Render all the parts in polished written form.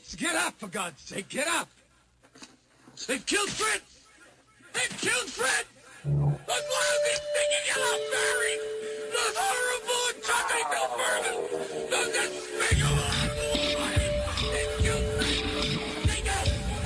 Get up, for God's sake, get up! They've killed Fred! They've killed Fred! The lousy, stinking yellow fairy! The horrible, chucking no further! The despicable animal! They've killed Fred! They go!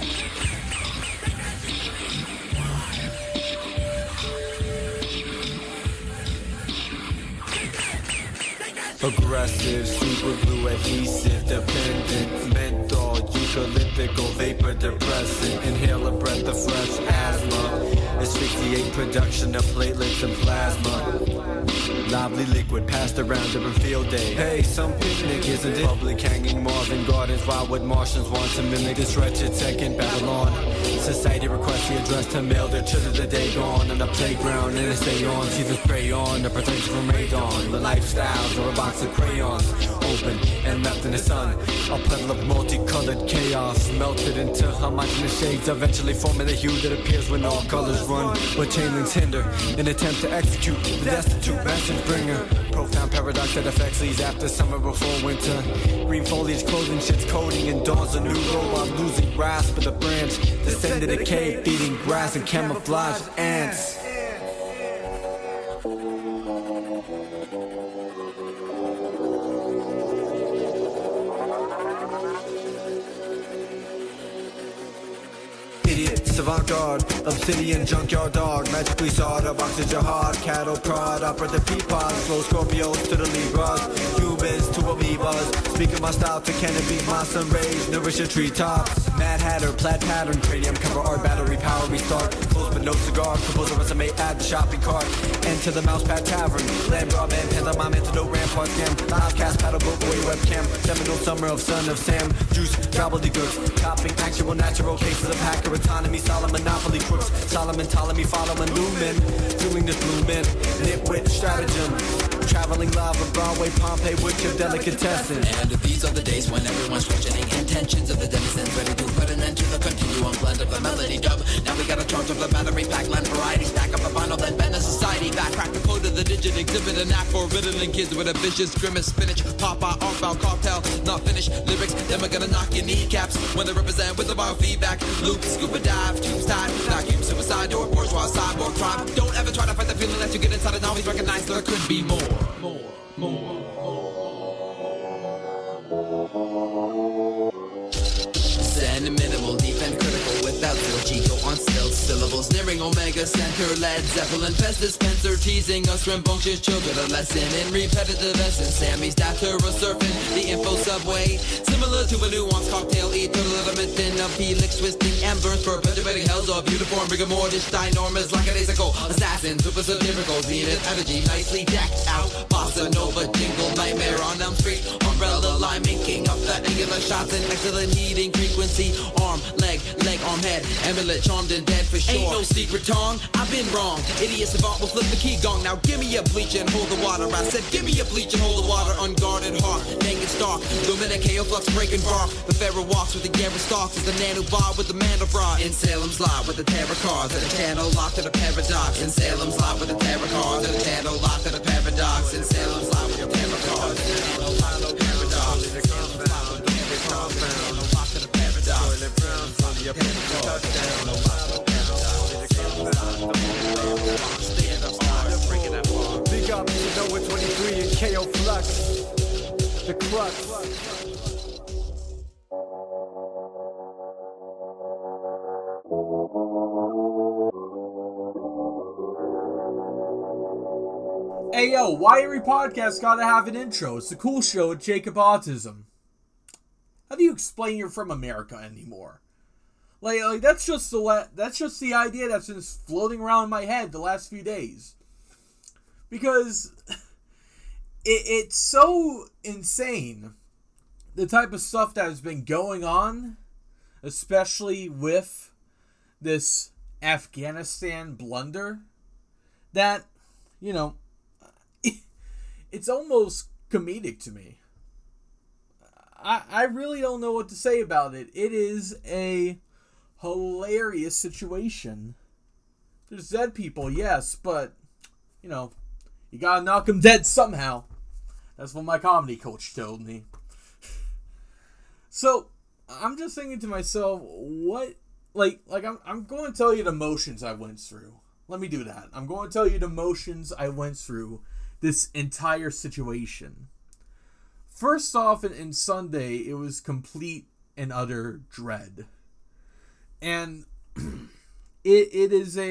Aggressive, super glue, adhesive, dependent, menthol, eucalyptical, vapor depressant, inhale a breath of fresh asthma, asphyxiate production of platelets and plasma, lively liquid passed around during field day. Hey, some picnic, isn't it? Public hanging Marvin Gardens, why would Martians want to mimic this wretched second Babylon? Society requests the address to mail their children the day gone on the playground, and they stay on, see the spray on, the protection from radon, the lifestyles or a box of crayons, open and left in the sun, a puddle of multicolored chaos, melted into homogeneous shades, eventually forming a hue that appears when all colors run, but chain links hinder an attempt to execute the destitute message bringer. Profound paradox that affects these after summer before winter. Green foliage clothing shit's coding and dawns a new robot losing grasp of the branch. Descended a cave, feeding grass and camouflaged ants. Avant-garde, obsidian junkyard dog, magically sawed up oxygen hard, cattle prod, opera the peapods, slow Scorpios to the Libras, humans to amoebas, speaking my style to canopies, my sun rays, nourish your treetops, Mad Hatter, plaid pattern, cranium cover art, battery power restart, close but no cigar, compose a resume, add the shopping cart, enter the Mousepad Tavern, land broadband, pantomime, antidote, rampart scam, live cast, paddle boat, boy webcam, seminole summer of son of Sam, juice, gobbledygooks, topping, actual natural cases of hacker autonomy, solid monopoly crooks, Solomon, Ptolemy, following Lumen, doing this blue man, nitwit stratagem, traveling lava, Broadway, Pompeii, with your delicatessen. And these are the days when everyone's questioning intentions of the denizens, ready to put an end to the continuum blend of the melody dub. Now we got a charge of the battery pack, land variety, stack up a vinyl, then bend a society back, crack the code of the digit, exhibit a knack for riddling kids with a vicious grimace, spinach, Popeye, outbound cartel, not finished lyrics, then we're gonna knock your kneecaps when they represent with the biofeedback, loop, scuba dive, tubes tied, vacuum, suicide, or bourgeois, cyborg tribe. Don't ever try to fight the feeling that you get inside and always recognize there could be more. Zen minimal, deep and critical without Chico on stilts, syllables nearing Omega Center, Led Zeppelin, Pest dispenser, teasing us rambunctious children, a lesson in repetitive essence, Sammy's data surfing the info subway, similar to a nuanced cocktail, eternal intermittent of helix twisting and burns, perpetuating hells of uniform, rigor mortis, ginormous, lackadaisical, assassins, super satirical, zenith energy, nicely decked out, bossa nova, jingle, nightmare on Elm Street, umbrella line, making up that angular shots and excellent heating frequency, arm, leg, arm, head, amulet, charmed and dead for sure. Ain't no secret tongue, I've been wrong. Idiot savant will flip the key gong. Now give me a bleach and hold the water. I said give me a bleach and hold the water. Unguarded heart, naked stalk. Dominic flux breaking bark. The pharaoh walks with the Garrett stalks. Is the nano bar with the mandelbrot. In Salem's lot with the tarot cards. And the channel locked to the paradox. In Salem's lot with the tarot cards. And the channel locked to the paradox. In Salem's lot with the tarot cards. And the channel locked to the paradox. In Salem's lot with the tarot cards. Locked to the paradox. Big up to Noah 23 and KO Flux, the crux. Hey yo, why every podcast gotta have an intro? It's the cool show with Jacob Autism. How do you explain you're from America anymore? Like that's just the idea that's been floating around in my head the last few days. Because it's so insane, the type of stuff that has been going on, especially with this Afghanistan blunder, that, you know, it's almost comedic to me. I really don't know what to say about it. It is a hilarious situation. There's dead people, yes, but, you know, you gotta knock them dead somehow. That's what my comedy coach told me. So, I'm just thinking to myself, what, like I'm going to tell you the motions I went through. Let me do that. I'm going to tell you the motions I went through this entire situation. First off, in Sunday, it was complete and utter dread. And it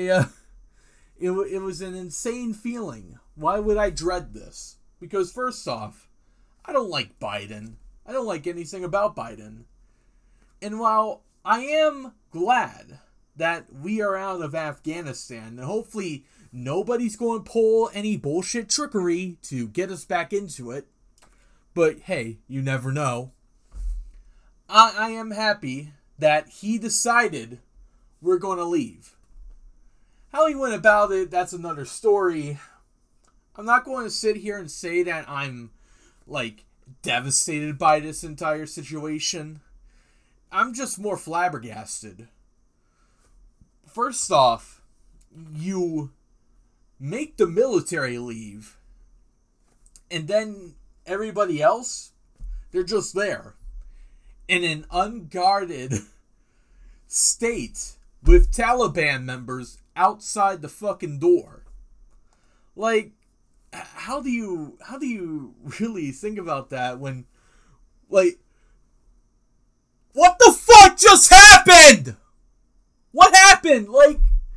was an insane feeling. Why would I dread this? Because first off, I don't like Biden. I don't like anything about Biden. And while I am glad that we are out of Afghanistan, and hopefully nobody's going to pull any bullshit trickery to get us back into it, but hey, you never know. I am happy that he decided we're going to leave. How he went about it, that's another story. I'm not going to sit here and say that I'm, like, devastated by this entire situation. I'm just more flabbergasted. First off, you make the military leave, and then everybody else, they're just there in an unguarded state with Taliban members outside the fucking door. Like, how do you really think about that when, like, what the fuck just happened? What happened? Like,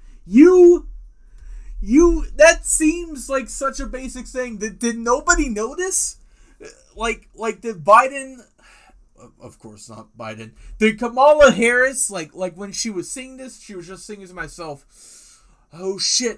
that seems like such a basic thing. Did nobody notice? Like did Biden, of course not Biden, did Kamala Harris, like when she was singing this, she was just singing to myself, oh shit.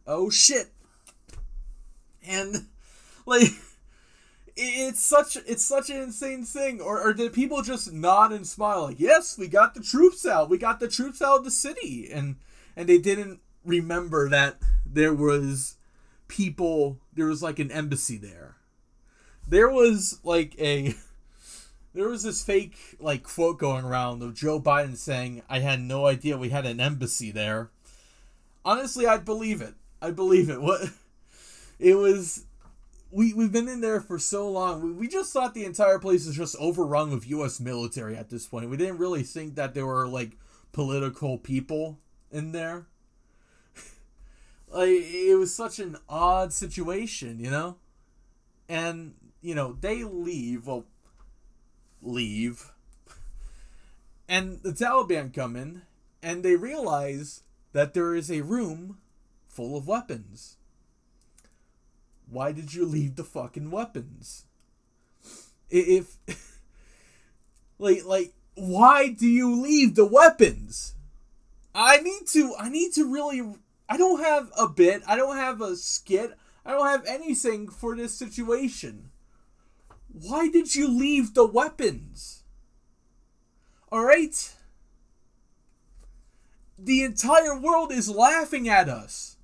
And, like, it's such an insane thing. Or did people just nod and smile like, yes, we got the troops out. We got the troops out of the city. And they didn't remember that there was like an embassy there. There was this fake, like, quote going around of Joe Biden saying, I had no idea we had an embassy there. Honestly, I'd believe it. What? It was, we've been in there for so long. We just thought the entire place was just overrun with U.S. military at this point. We didn't really think that there were, like, political people in there. Like, it was such an odd situation, you know? And, you know, they leave. And the Taliban come in, and they realize that there is a room full of weapons. Why did you leave the fucking weapons? If like why do you leave the weapons? I need to really, I don't have a bit, I don't have a skit, I don't have anything for this situation. Why did you leave the weapons? Alright? The entire world is laughing at us.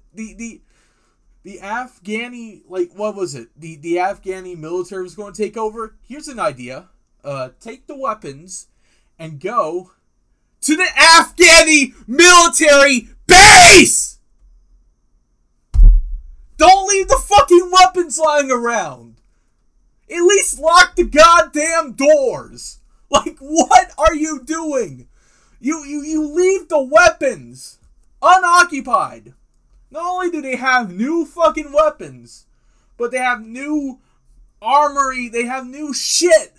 The Afghani, like, what was it? The Afghani military was going to take over. Here's an idea. Take the weapons and go to the Afghani military base! Don't leave the fucking weapons lying around. At least lock the goddamn doors. Like, what are you doing? You leave the weapons unoccupied. Not only do they have new fucking weapons, but they have new armory, they have new shit.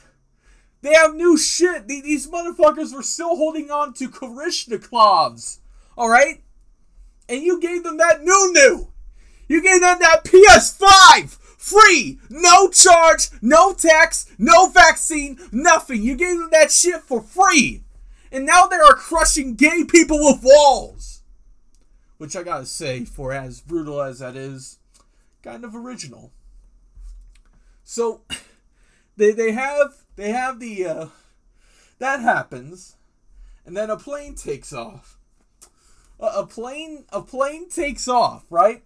These motherfuckers were still holding on to Kalashnikovs, alright? And you gave them that new. You gave them that PS5, free, no charge, no tax, no vaccine, nothing. You gave them that shit for free. And now they are crushing gay people with walls. Which I gotta say, for as brutal as that is, kind of original. So, they have the, that happens, and then a plane takes off. A plane takes off, right?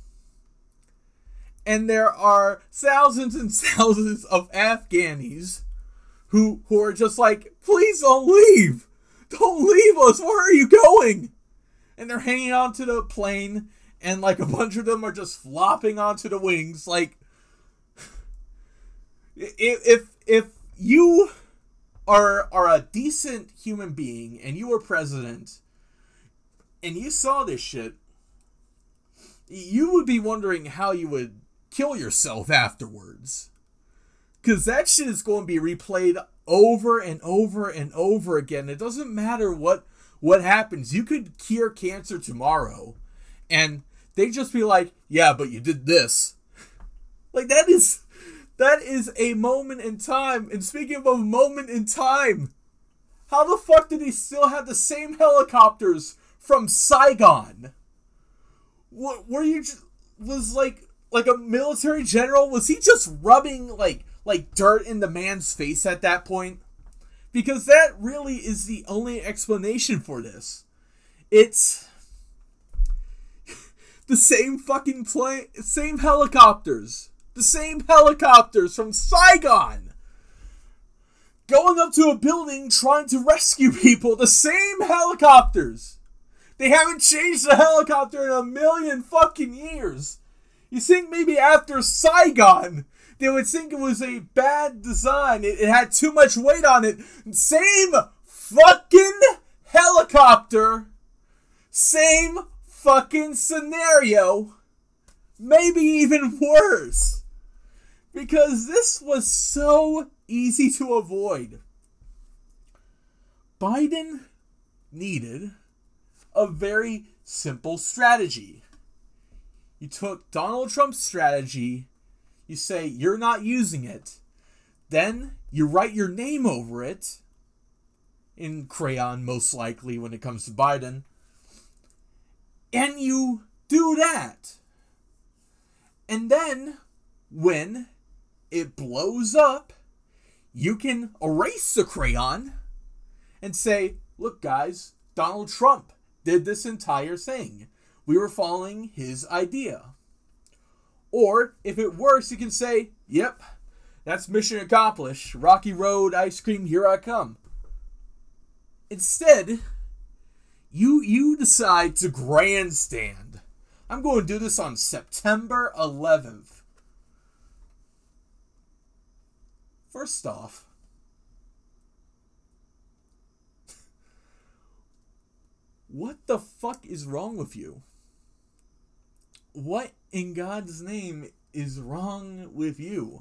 And there are thousands and thousands of Afghanis who are just like, please don't leave! Don't leave us! Where are you going? And they're hanging onto the plane, and, like, a bunch of them are just flopping onto the wings. Like, if you are a decent human being and you were president and you saw this shit, you would be wondering how you would kill yourself afterwards. Because that shit is going to be replayed over and over and over again. It doesn't matter what happens. You could cure cancer tomorrow and they just be like, yeah, but you did this. Like, that is a moment in time. And speaking of a moment in time, how the fuck did he still have the same helicopters from Saigon? What were you was like a military general? Was he just rubbing like dirt in the man's face at that point? Because that really is the only explanation for this. It's the same fucking plane, same helicopters. The same helicopters from Saigon. Going up to a building trying to rescue people. The same helicopters. They haven't changed the helicopter in a million fucking years. You think maybe after Saigon, they would think it was a bad design. It had too much weight on it. Same fucking helicopter. Same fucking scenario. Maybe even worse. Because this was so easy to avoid. Biden needed a very simple strategy. You took Donald Trump's strategy, you say you're not using it, then you write your name over it, in crayon most likely when it comes to Biden, and you do that. And then, when it blows up, you can erase the crayon and say, look guys, Donald Trump did this entire thing. We were following his idea. Or, if it works, you can say, yep, that's mission accomplished. Rocky Road, ice cream, here I come. Instead, you decide to grandstand. I'm going to do this on September 11th. First off, what the fuck is wrong with you? What in God's name is wrong with you?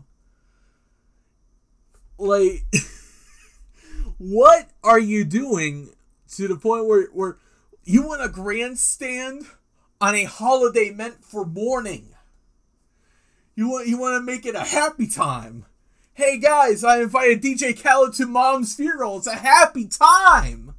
Like, what are you doing to the point where you want a grandstand on a holiday meant for mourning? You want to make it a happy time. Hey guys, I invited DJ Khaled to Mom's funeral. It's a happy time.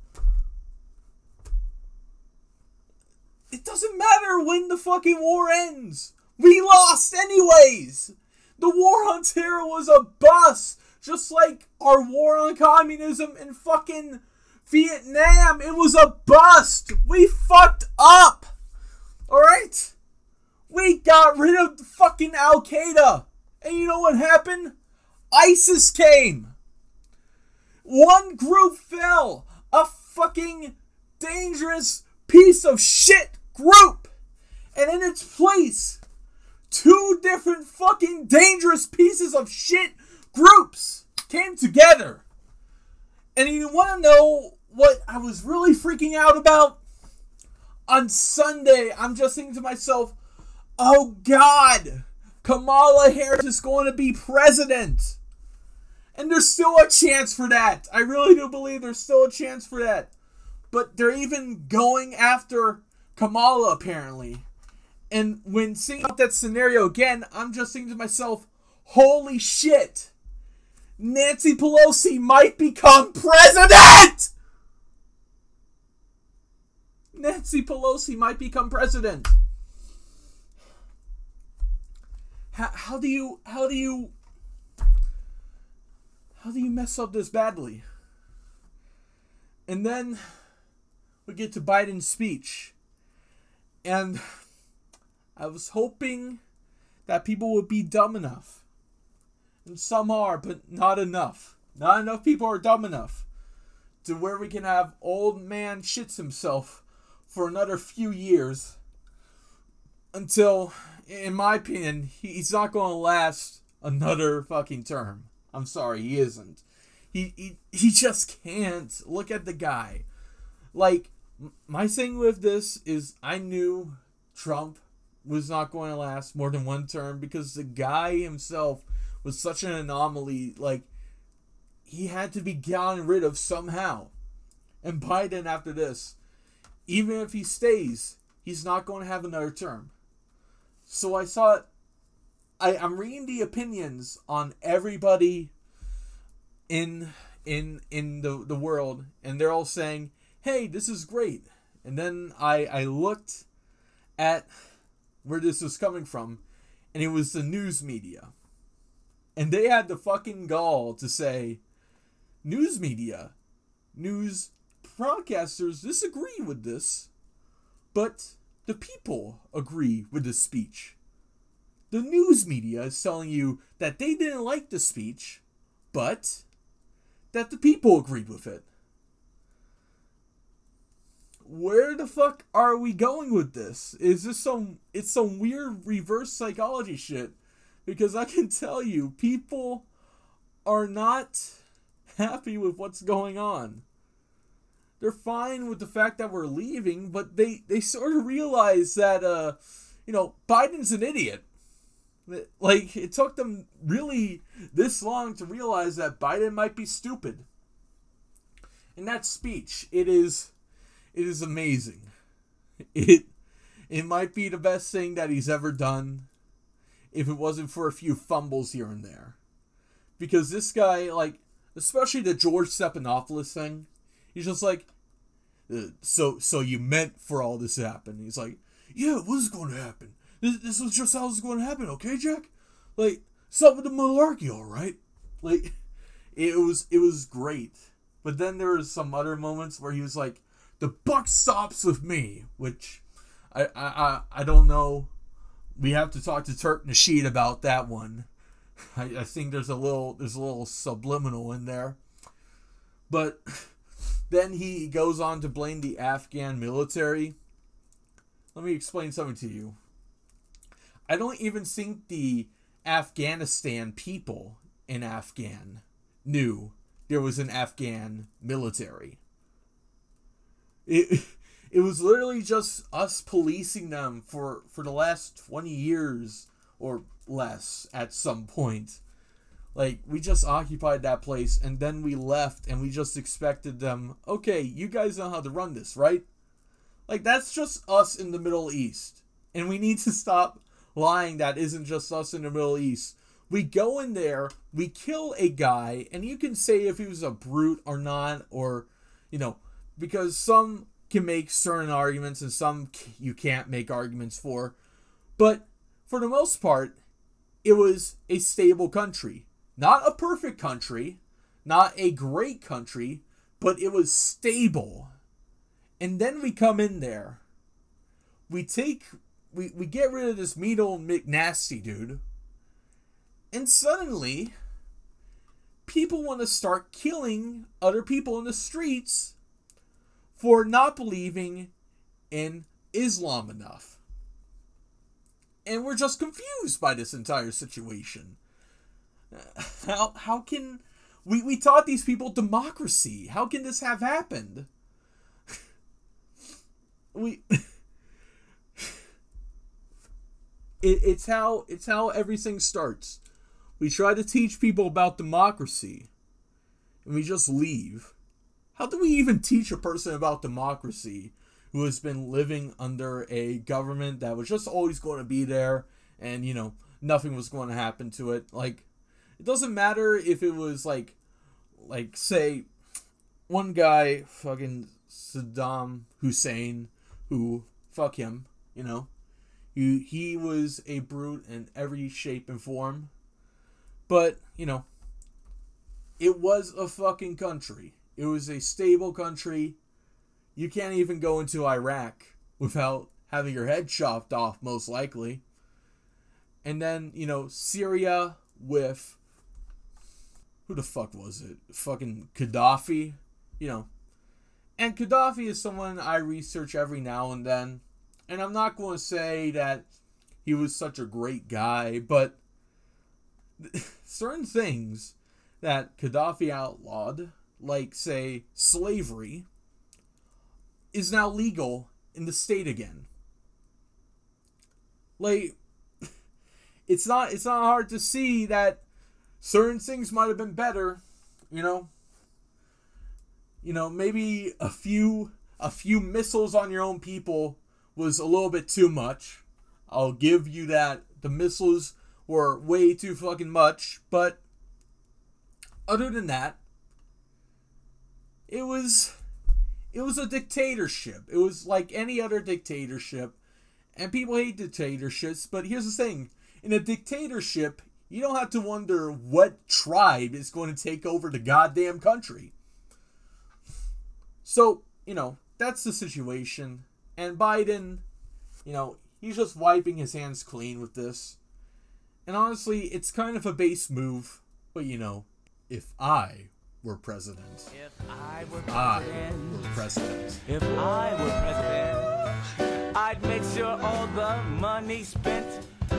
It doesn't matter when the fucking war ends. We lost anyways. The war on terror was a bust. Just like our war on communism in fucking Vietnam. It was a bust. We fucked up. Alright? We got rid of fucking Al-Qaeda. And you know what happened? ISIS came. One group fell. A fucking dangerous piece of shit group. And in its place, two different fucking dangerous pieces of shit groups came together. And you want to know what I was really freaking out about? On Sunday, I'm just thinking to myself, oh God, Kamala Harris is going to be president. And there's still a chance for that. I really do believe there's still a chance for that. But they're even going after Kamala, apparently. And when seeing out that scenario again, I'm just thinking to myself, holy shit. Nancy Pelosi might become president! Nancy Pelosi might become president. How do you mess up this badly? And then we get to Biden's speech. And I was hoping that people would be dumb enough. And some are, but not enough. Not enough people are dumb enough to where we can have old man shits himself for another few years until, in my opinion, he's not going to last another fucking term. I'm sorry, he isn't. He just can't. Look at the guy. Like, my thing with this is I knew Trump was not going to last more than one term because the guy himself was such an anomaly. Like, he had to be gotten rid of somehow. And Biden, after this, even if he stays, he's not going to have another term. So I thought, I'm reading the opinions on everybody in the world, and they're all saying, hey, this is great. And then I looked at where this was coming from, and it was the news media. And they had the fucking gall to say, news media, news broadcasters disagree with this, but the people agree with the speech. The news media is telling you that they didn't like the speech, but that the people agreed with it. Where the fuck are we going with this? Is this some weird reverse psychology shit? Because I can tell you, people are not happy with what's going on. They're fine with the fact that we're leaving, but they sort of realize that, Biden's an idiot. Like, it took them really this long to realize that Biden might be stupid. And that speech, it is amazing. It might be the best thing that he's ever done if it wasn't for a few fumbles here and there. Because this guy, like, especially the George Stephanopoulos thing, he's just like, so you meant for all this to happen. He's like, yeah, it was going to happen. This was just how it was going to happen, okay, Jack? Like, stop with the malarkey, all right? Like, it was great. But then there was some other moments where he was like, the buck stops with me, which I don't know. We have to talk to Turk Nasheed about that one. I think there's a little subliminal in there. But then he goes on to blame the Afghan military. Let me explain something to you. I don't even think the Afghanistan people in Afghan knew there was an Afghan military. It was literally just us policing them for the last 20 years or less at some point. Like, we just occupied that place and then we left and we just expected them, okay, you guys know how to run this, right? Like, that's just us in the Middle East. And we need to stop lying that isn't just us in the Middle East. We go in there, we kill a guy, and you can say if he was a brute or not, or, because some can make certain arguments and some you can't make arguments for. But for the most part, it was a stable country. Not a perfect country, not a great country, but it was stable. And then we come in there. We get rid of this Meadle McNasty dude. And suddenly, people want to start killing other people in the streets for not believing in Islam enough. And we're just confused by this entire situation. How can... We taught these people democracy. How can this have happened? It's how everything starts. We try to teach people about democracy, and we just leave. How do we even teach a person about democracy who has been living under a government that was just always going to be there, and, nothing was going to happen to it? Like, it doesn't matter if it was, like say, one guy, fucking Saddam Hussein, who, fuck him, he was a brute in every shape and form. But, it was a fucking country. It was a stable country. You can't even go into Iraq without having your head chopped off, most likely. And then, Syria with... Who the fuck was it? Fucking Gaddafi? And Gaddafi is someone I research every now and then. And I'm not going to say that he was such a great guy, but certain things that Gaddafi outlawed, like, say, slavery, is now legal in the state again. Like, it's not hard to see that certain things might have been better, you know. You know, maybe a few missiles on your own people was a little bit too much. I'll give you that. The missiles were way too fucking much, but other than that, it was a dictatorship. It was like any other dictatorship, and people hate dictatorships, but here's the thing. In a dictatorship, you don't have to wonder what tribe is going to take over the goddamn country. So, you know, that's the situation. And Biden, you know, he's just wiping his hands clean with this. And honestly, it's kind of a base move. But, you know, if I were president. If I were president, I'd make sure all the money spent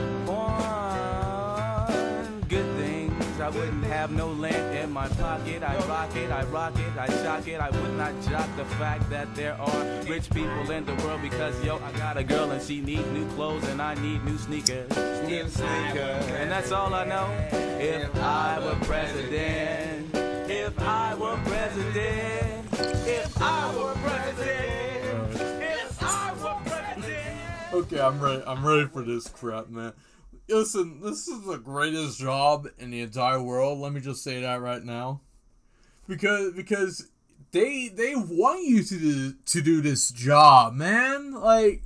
on good things. I wouldn't have no lint in my pocket. I rock it, I shock it. I would not jock the fact that there are rich people in the world because, yo, I got a girl and she needs new clothes and I need new sneakers. And that's all I know. If I were president, if I were president, if I were president, if I were president. Okay, I'm ready for this crap, man. Listen, this is the greatest job in the entire world. Let me just say that right now, because they want you to do this job, man. Like,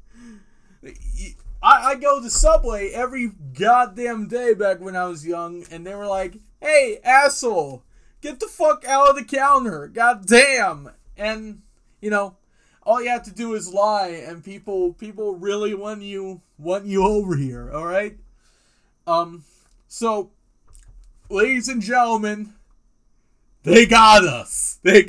I go to Subway every goddamn day back when I was young, and they were like, "Hey, asshole, get the fuck out of the counter, goddamn!" And you know, all you have to do is lie, and people really want you over here, all right? So, ladies and gentlemen, they got us. They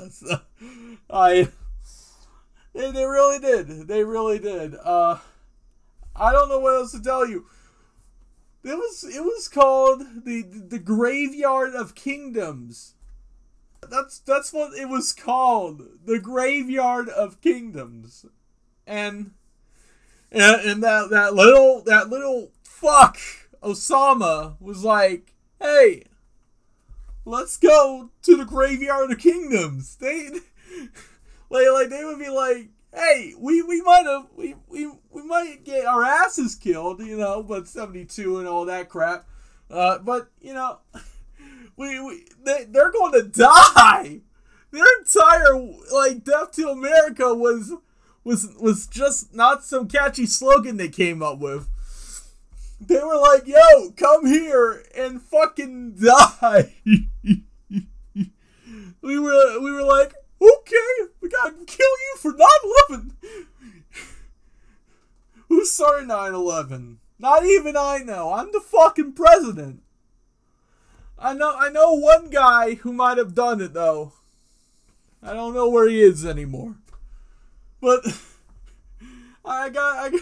really did. They really did. I don't know what else to tell you. It was called the Graveyard of Kingdoms. That's what it was called, the Graveyard of Kingdoms, and that little fuck Osama was like, "Hey, let's go to the Graveyard of Kingdoms." They they would be like, "Hey, we might get our asses killed, you know, but 72 and all that crap, but you know." They're going to die. Their entire Death to America was just not some catchy slogan they came up with. They were like, "Yo, come here and fucking die." We were like, "Okay, we gotta kill you for 9/11." Who's sorry 9/11? Not even I know. I'm the fucking president. I know one guy who might have done it though. I don't know where he is anymore. But we got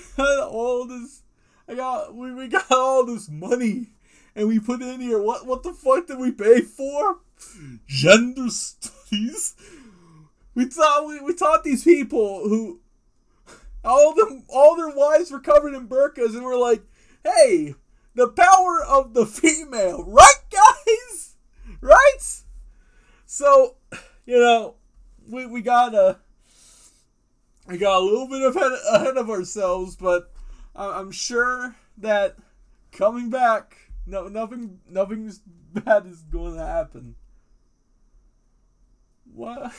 all this money and we put it in here. What the fuck did we pay for? Gender studies. We taught these people who all their wives were covered in burqas, and we're like, "Hey, the power of the female, right, guys? Right?" So, you know, we got a little bit ahead of ourselves, but I'm sure that coming back, nothing bad is going to happen. What?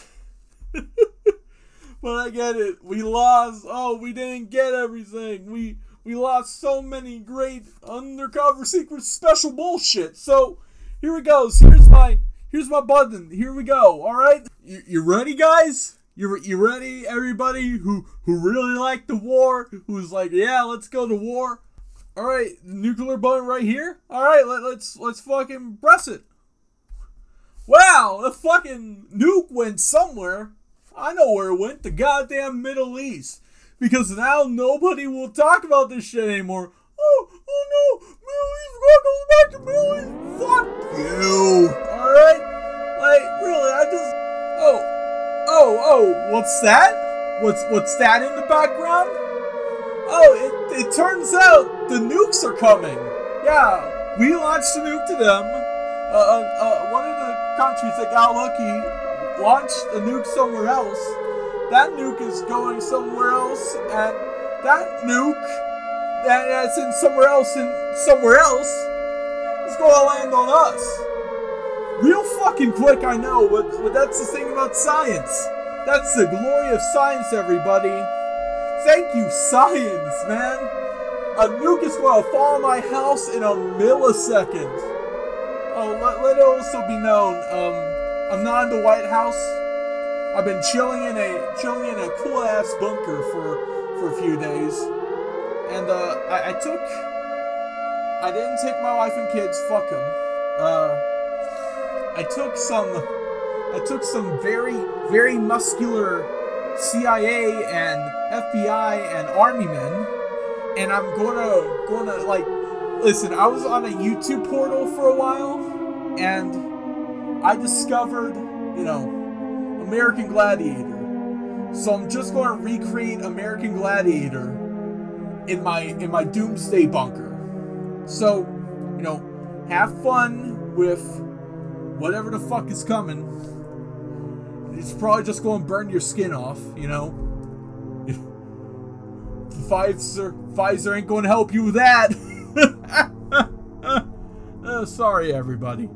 But I get it. We lost. Oh, we didn't get everything. We lost so many great undercover secret special bullshit. So here it goes. Here's my button. Here we go. All right. You ready, guys? You ready, everybody who really liked the war? Who's like, yeah, let's go to war. All right, nuclear button right here. All right, let's fucking press it. Wow, the fucking nuke went somewhere. I know where it went. The goddamn Middle East. Because now nobody will talk about this shit anymore. Oh no, Millie's not going back to Millie's. Fuck you. Alright? Like, really, I just... Oh, what's that? What's that in the background? Oh, it turns out the nukes are coming. Yeah, we launched a nuke to them. One of the countries that got lucky launched a nuke somewhere else. That nuke is going somewhere else, and that nuke that's in somewhere else is going to land on us. Real fucking quick, I know, but that's the thing about science. That's the glory of science, everybody. Thank you, science, man. A nuke is going to fall on my house in a millisecond. Oh, let it also be known, I'm not in the White House. I've been chilling in a cool ass bunker for a few days, and I didn't take my wife and kids. Fuck them. I took some very, very muscular CIA and FBI and Army men, and I'm gonna like, listen, I was on a YouTube portal for a while, and I discovered, American Gladiator. So I'm just going to recreate American Gladiator in my doomsday bunker. So, have fun with whatever the fuck is coming. It's probably just going to burn your skin off, Pfizer ain't going to help you with that. Sorry, everybody.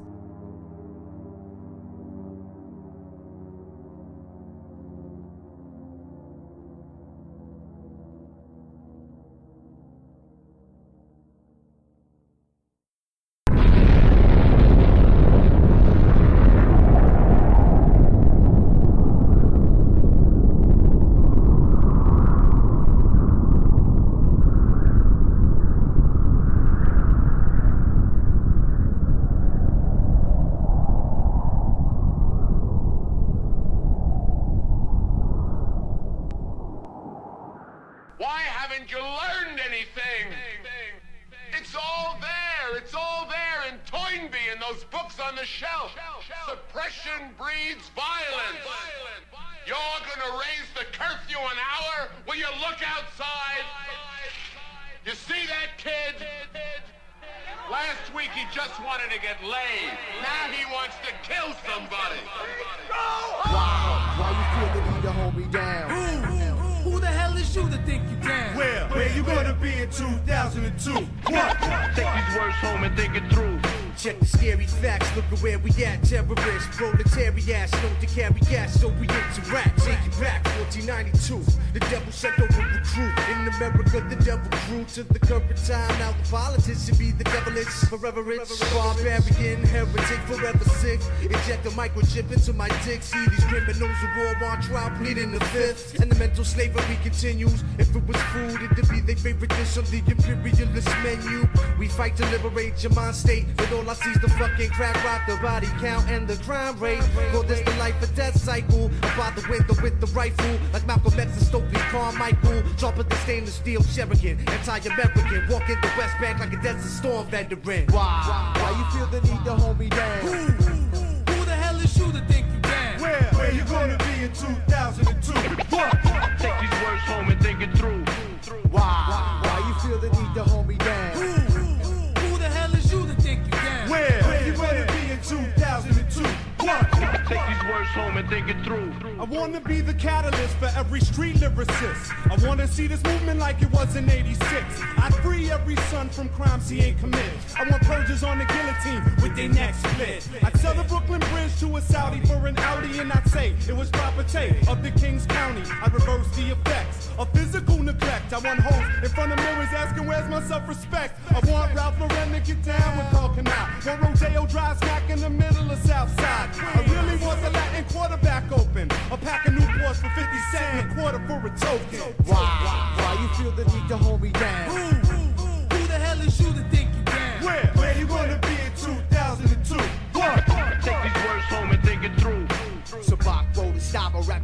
Why haven't you learned anything? It's all there. It's all there in Toynbee and those books on the shelf. Suppression breeds violence. You're gonna raise the curfew an hour? Will you look outside? You see that kid? Last week he just wanted to get laid. Now he wants to kill somebody. Why you feel the need to hold me down? Who the hell is you to think you can? Where you gonna be in 2002? What? Take these words home and think it through. Check the scary facts, look at where we at. Terrorists, proletariat, known to carry gas, so we interact. Take it back, 1492. The devil sent over recruit. In America, the devil grew to the current time. Now the politics should be the devilish, forever rich, barbarian, heretic, forever sick. Inject a microchip into my dick. See these criminals of war on trial, pleading the fifth. And the mental slavery continues. If it was food, it'd be their favorite dish on the imperialist menu. We fight to liberate your mind state, but all I see is the fucking crack rock, the body count, and the crime rate. Call this the life or death cycle. About the window with the rifle, like Malcolm X and Stokely Carmichael. Dropping the stainless steel Sheridan, anti-American. Walking the West Bank like a desert storm veteran. Why you feel the need to hold me down? Who the hell is you to think you can? Where you gonna be in 2002? What? Take these words home and think it through. Why you feel the need to hold me down? Who the hell is you to think you can? Where you gonna be in 2002? What? Take these words home and think it through. I wanna be the catalyst for every street lyricist. I wanna see this movement like it was in '86. I'd free every son from crimes he ain't committed. I want purges on the guillotine with their necks split. I'd sell the Brooklyn Bridge to a Saudi for an Audi, and I'd say it was proper take of the Kings County. I'd reverse the effects of physical neglect. I want hoes in front of mirrors asking where's my self-respect. I want Ralph Lauren to get down with Carl Canal. Want Rodeo Drive smack in the middle of Southside. I really want the Latin quarterback open. A pack of Newports for 50 cents and a quarter for a token. Why you feel the need to hold me down? Who the hell is you to think you can? Where you gonna be in 2002? What? Take these words home and think it through. Sabak roll the stop, a rap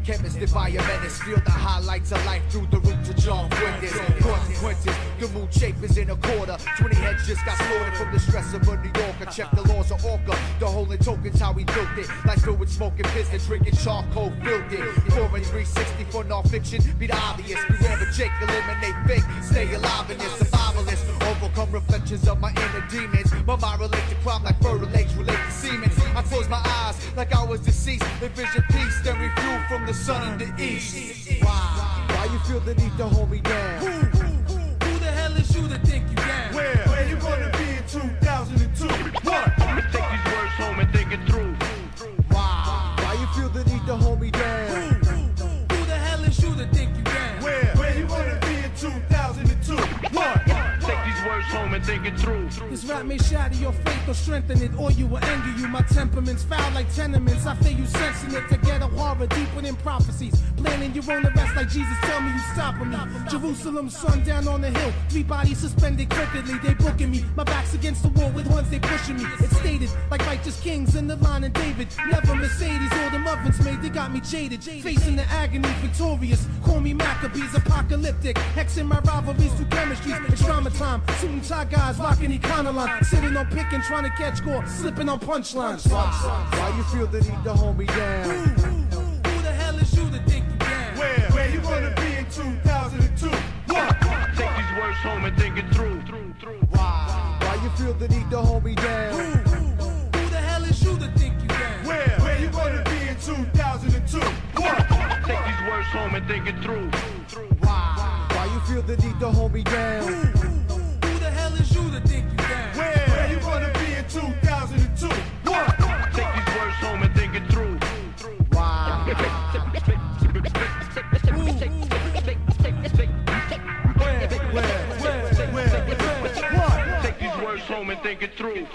chemist, environmentalists feel the highlights of life through the root to John Fuentes. Consequences, the moon shape is in a quarter. 20 heads just got slaughtered from the stress of a New Yorker. Check the laws of Orca, the whole in tokens how we built it. Like filled with smoking business, drinking charcoal filtered. 4 and 360 for non-fiction, be the obvious. Beware of Jake, eliminate fake, stay alive in this survivalist. Overcome reflections of my inner demons. My mind relate to crime like fertile lakes relate to semen. I close my eyes like I was deceased. Envision peace, then refuel from the sun in the east. Why you feel the need to hold me down? Who the hell is you to think you down? Where you gonna be in 2002? What? Take these words home and think it through. Why you feel the need to hold me down? Who the hell is you to think you down? Where you gonna be in 2002? What? Take these words home and think it through. This rap may shatter your faith or strengthen it, or you will anger you. My temperament's foul like tenements. I feel you sensing it to get a horror deep within prophecies. Planning your own arrest like Jesus tell me you stopping me. Jerusalem, sun down on the hill. 3 bodies suspended crookedly. They booking me. My back's against the wall with ones they pushing me. It's stated like righteous kings in the line of David. Never Mercedes, all them ovens made. They got me jaded. Facing the agony, victorious. Call me Maccabees, apocalyptic. Hexing my rivalries through chemistries. It's drama time. Suit and tie guys rocking Econoline. Sitting on pick and trying to catch score. Slipping on punchlines. Why you feel the need to hold me down? Who the hell is you to think you down? Where you gonna be in 2002? What? Take these words home and think it through. Why you feel the need to hold me down? Who the hell is you to think you down? Where you gonna be in 2002? What? Take these words home and think it through. Why you feel the need to hold me down? Who the hell is you to think you down? Where you gonna be in 2002? What? Take these words home and think it through. Take these words home and think it through.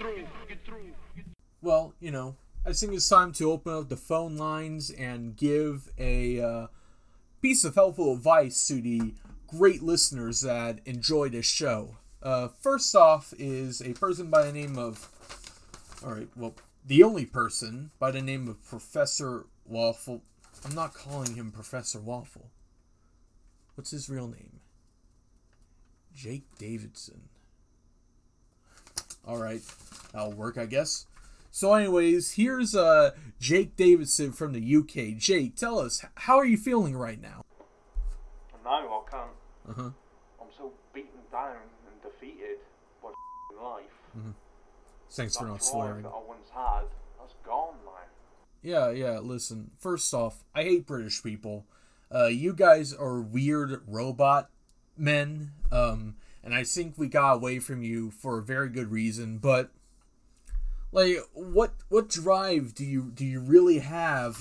Well, you know, I think it's time to open up the phone lines and give a piece of helpful advice to the great listeners that enjoy this show. First off is a person by the name of... Alright, well, the only person by the name of Professor Waffle. I'm not calling him Professor Waffle. What's his real name? Jake Davidson. Alright, that'll work, I guess. So anyways, here's Jake Davidson from the UK. Jake, tell us, how are you feeling right now? No, I can't. Uh-huh. I'm so beaten down and defeated by life. Mm-hmm. Thanks for That not drive swearing. that I once had, that's gone now. Yeah, listen. First off, I hate British people. You guys are weird robot men, and I think we got away from you for a very good reason, but like, what drive do you really have,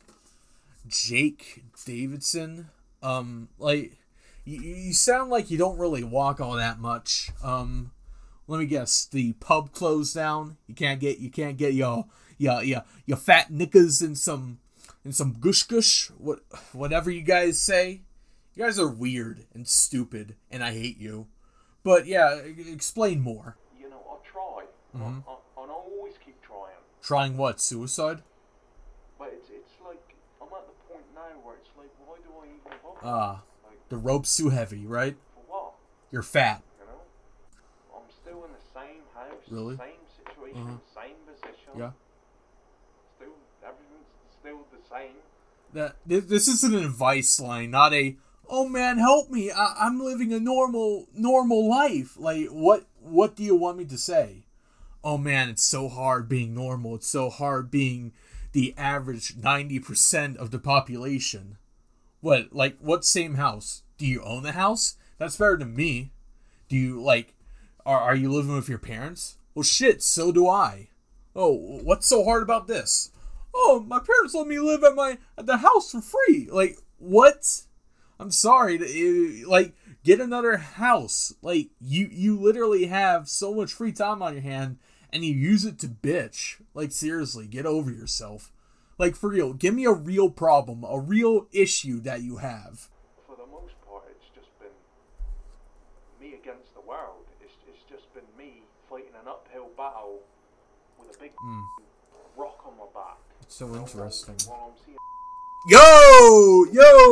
Jake Davidson? Like, you sound like you don't really walk all that much. Let me guess, the pub closed down. You can't get your fat knickers and some gush gush, whatever you guys say. You guys are weird and stupid, and I hate you. But yeah, explain more. You know, I try. Mm-hmm. I always keep trying. Trying what? Suicide? But it's like, I'm at the point now where it's like, why do I even bother? The rope's too heavy, right? For what? You're fat. You know? I'm still in the same house, Really? same situation, same position. Yeah. Still, everything's still the same. This is an advice line, not a, oh man, help me, I'm living a normal life. Like, what do you want me to say? Oh man, it's so hard being normal. It's so hard being the average 90% of the population. What same house? Do you own the house? That's better than me. Do you, are you living with your parents? Well, shit, so do I. Oh, what's so hard about this? Oh, my parents let me live at the house for free. Like, what? I'm sorry. Get another house. Like, you literally have so much free time on your hand, and you use it to bitch. Like, seriously, get over yourself. Like, for real, give me a real problem, a real issue that you have. For the most part, it's just been me against the world. It's just been me fighting an uphill battle with a big rock on my back. It's so interesting. While I'm seeing Yo,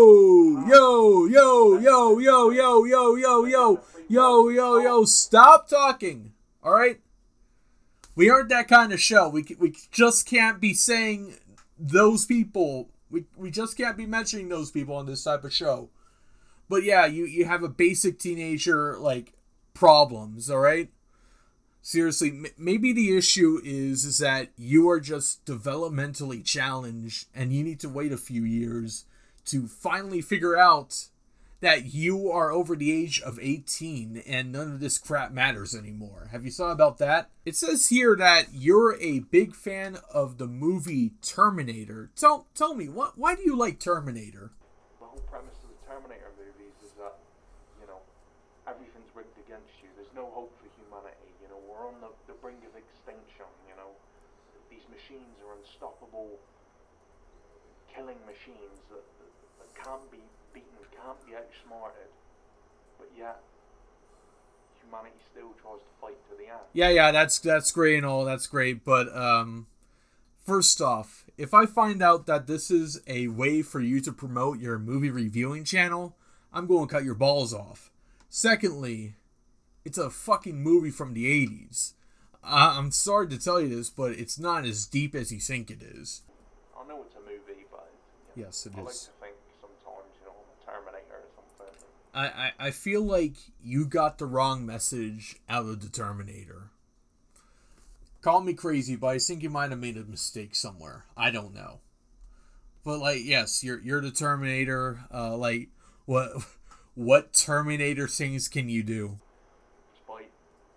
stop talking. All right? We aren't that kind of show. We just can't be saying those people. We just can't be mentioning those people on this type of show. But yeah, you have a basic teenager, like, problems, all right? Seriously, maybe the issue is that you are just developmentally challenged and you need to wait a few years to finally figure out that you are over the age of 18 and none of this crap matters anymore. Have you thought about that? It says here that you're a big fan of the movie Terminator. Tell me, why do you like Terminator? The whole premise of the Terminator movies is that, you know, everything's rigged against you. There's no hope for humanity. You know, we're on the brink of extinction, you know. These machines are unstoppable killing machines that can't be beaten, can't be outsmarted, but yet humanity still tries to fight to the end. Yeah, that's great and all, that's great, but first off, if I find out that this is a way for you to promote your movie reviewing channel, I'm going to cut your balls off. Secondly, it's a fucking movie from the 80s. I'm sorry to tell you this, but it's not as deep as you think it is. I know it's a movie, but you know, yes, it I like is. to think sometimes, you know, a Terminator or something. I feel like you got the wrong message out of the Terminator. Call me crazy, but I think you might have made a mistake somewhere. I don't know. But, like, yes, you're the Terminator. Like, what Terminator things can you do? Despite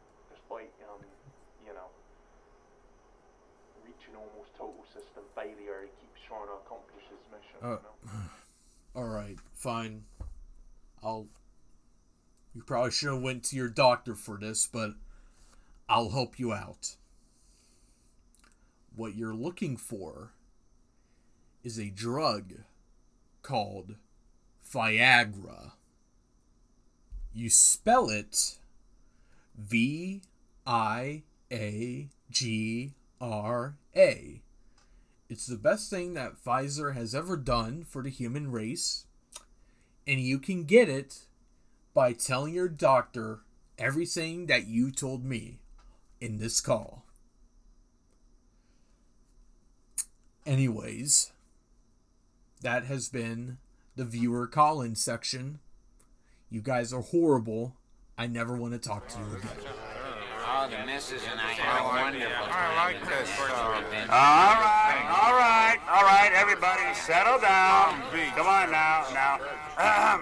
you know, reaching almost total system failure, he keeps trying to accomplish his mission. You know? Alright, fine. You probably should have went to your doctor for this, but I'll help you out. What you're looking for is a drug called Viagra. You spell it Viagra. It's the best thing that Pfizer has ever done for the human race, and you can get it by telling your doctor everything that you told me in this call. Anyways, that has been the viewer call-in section. You guys are horrible. I never want to talk to you again. Oh, the missus and I had a wonderful time. I like this. All right, everybody, settle down. Come on now.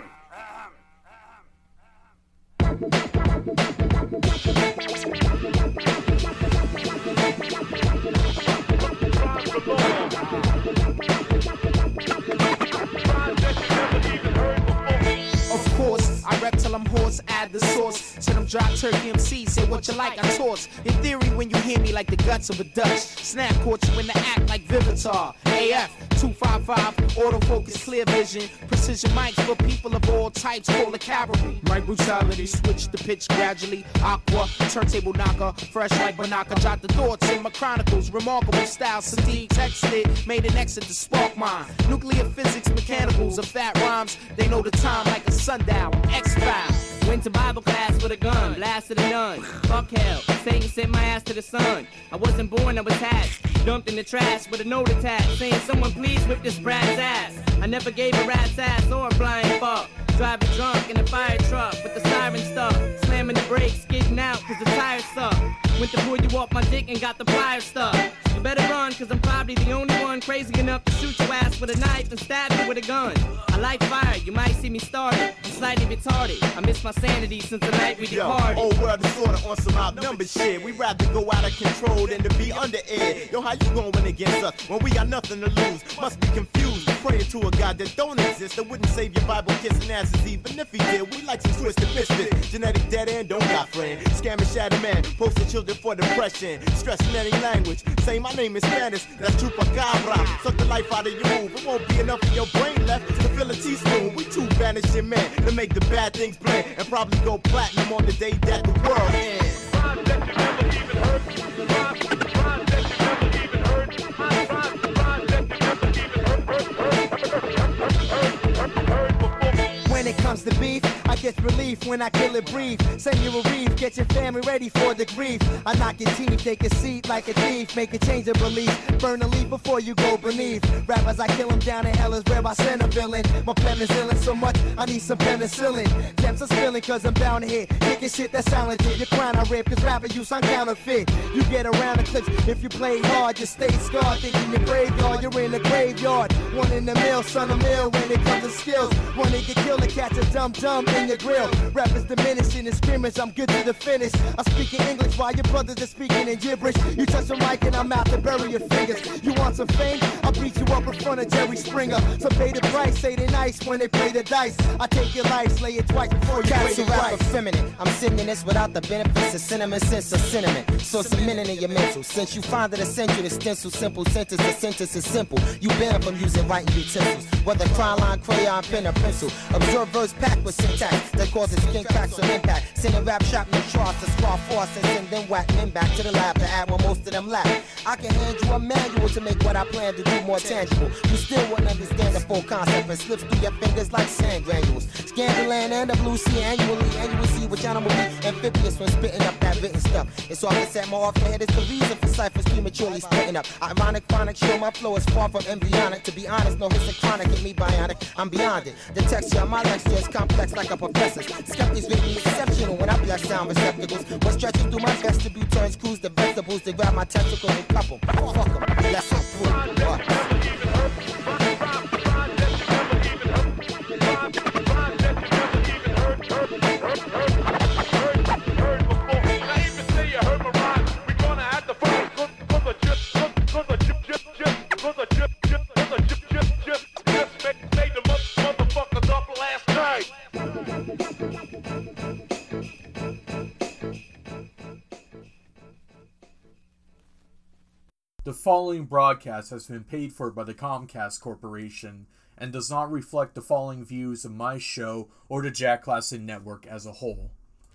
Of course, I rep till I'm hoarse, add the sauce. To them drop turkey MCs, say what you like, I toss. In theory, when you hear me like the guts of a Dutch, snap caught you in the act like Vivitar. AF 255, autofocus, clear vision, precision mics for people of all types, call the cavalry. My brutality, switch the pitch gradually. Aqua, turntable knocker, fresh like Banaka. Jot the thoughts in my chronicles, remarkable style. Sadiq texted, made an exit to spark mine. Nuclear physics, mechanicals, of fat rhymes. They know the time like a sundial. X-Files. Went to Bible class with a gun, blasted a nun. Fuck hell, Satan sent my ass to the sun. I wasn't born, I was hatched. Dumped in the trash with a note attached, saying someone please whip this brat's ass. I never gave a rat's ass or a flying fuck. Driving drunk in a fire truck with the siren stuck. Slamming the brakes, getting out cause the tires suck. Went to pull you off my dick and got the pliers stuck. You better run cause I'm probably the only one crazy enough to shoot your ass with a knife and stab you with a gun. I like fire, you might see me started. I'm slightly retarded, I miss my sanity since the night we departed. Old world is sorta on some outnumbered shit. We rather go out of control than to be under air. Yo, how you gonna win against us when we got nothing to lose? Must be confused, praying to a God that don't exist. That wouldn't save your Bible kissing asses even if he did. We like some twisted misfits. Genetic dead end, don't got friend. Scamming shadow man, posting children for depression. Stressing any language, say my name is Spanish. That's chupacabra, suck the life out of you. It won't be enough of your brain left to fill a teaspoon. We too vanishing men to make the bad things blend and probably go platinum on the day that the world ends. comes to beef, I get relief when I kill it brief. Send you a reef, get your family ready for the grief. I knock your teeth, take a seat like a thief, make a change of belief. Burn a leaf before you go beneath. Rappers, I kill them down in hell is where I send a villain. My pen is illin' so much, I need some penicillin. Temps are spilling cause I'm down here. Kicking shit that sound legit. Your crown I rip cause rapper you sound counterfeit. You get around the clips if you play hard. You stay scarred, thinking your graveyard. You're in the graveyard. One in the mill, son of mill when it comes to skills. One nigga kill the catch a dumb in your grill. Rappers diminishing the scrimmage, I'm good to the finish. I'm speaking English while your brothers are speaking in gibberish. You touch the mic and I'm out to bury your fingers. You want some fame? I'll beat you up in front of Jerry Springer. So pay the price, say they nice when they play the dice. I take your life, slay it twice before you pay the price. Feminine. I'm sending this without the benefits of cinnamon sense or cinnamon. So cementing in your mental. Since you find it essential to stencil simple sentence, the sentence is simple. You banned from using writing utensils. Whether crayon, crayon, pen, or pencil. Observe verse packed with syntax that causes skin cracks or impact. Send a rap shop no charts to scar force and send them whack men back to the lab to add what most of them lack. I can hand you a manual to make what I plan to do more tangible. You still wouldn't understand the full concept and slips through your fingers like sand granules. Scan the land and the blue sea annually, and you will see which animal be amphibious when spitting up that written stuff. It's all the set more off the head is the reason for ciphers prematurely splitting up. Ironic, phonic, show my flow is far from embryonic. To be honest, no hiss chronic, hit me bionic, I'm beyond it. The texture of my lecture is complex like a professor's. Skeptics make me exceptional when I blast sound receptacles. What stretches through my vestibule turns cruise to vegetables to grab my tentacles and cup them. Fuck them, let's go through. The following broadcast has been paid for by the Comcast Corporation and does not reflect the following views of my show or the Jack Klassen Network as a whole.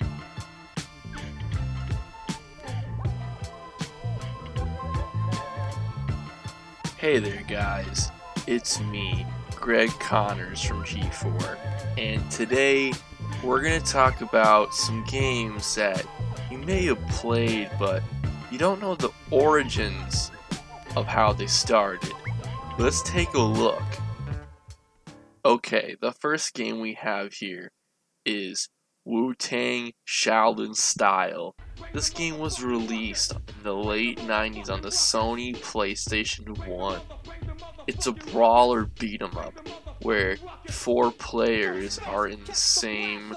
Hey there guys, it's me, Greg Connors from G4, and today we're going to talk about some games that you may have played but you don't know the origins of how they started. Let's take a look. Okay, the first game we have here is Wu-Tang Shaolin Style. This game was released in the late 90s on the Sony PlayStation 1. It's a brawler beat 'em up where 4 players are in the same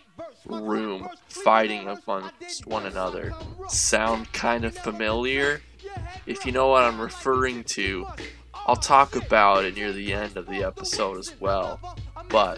room fighting against one another. Sound kind of familiar? If you know what I'm referring to, I'll talk about it near the end of the episode as well. But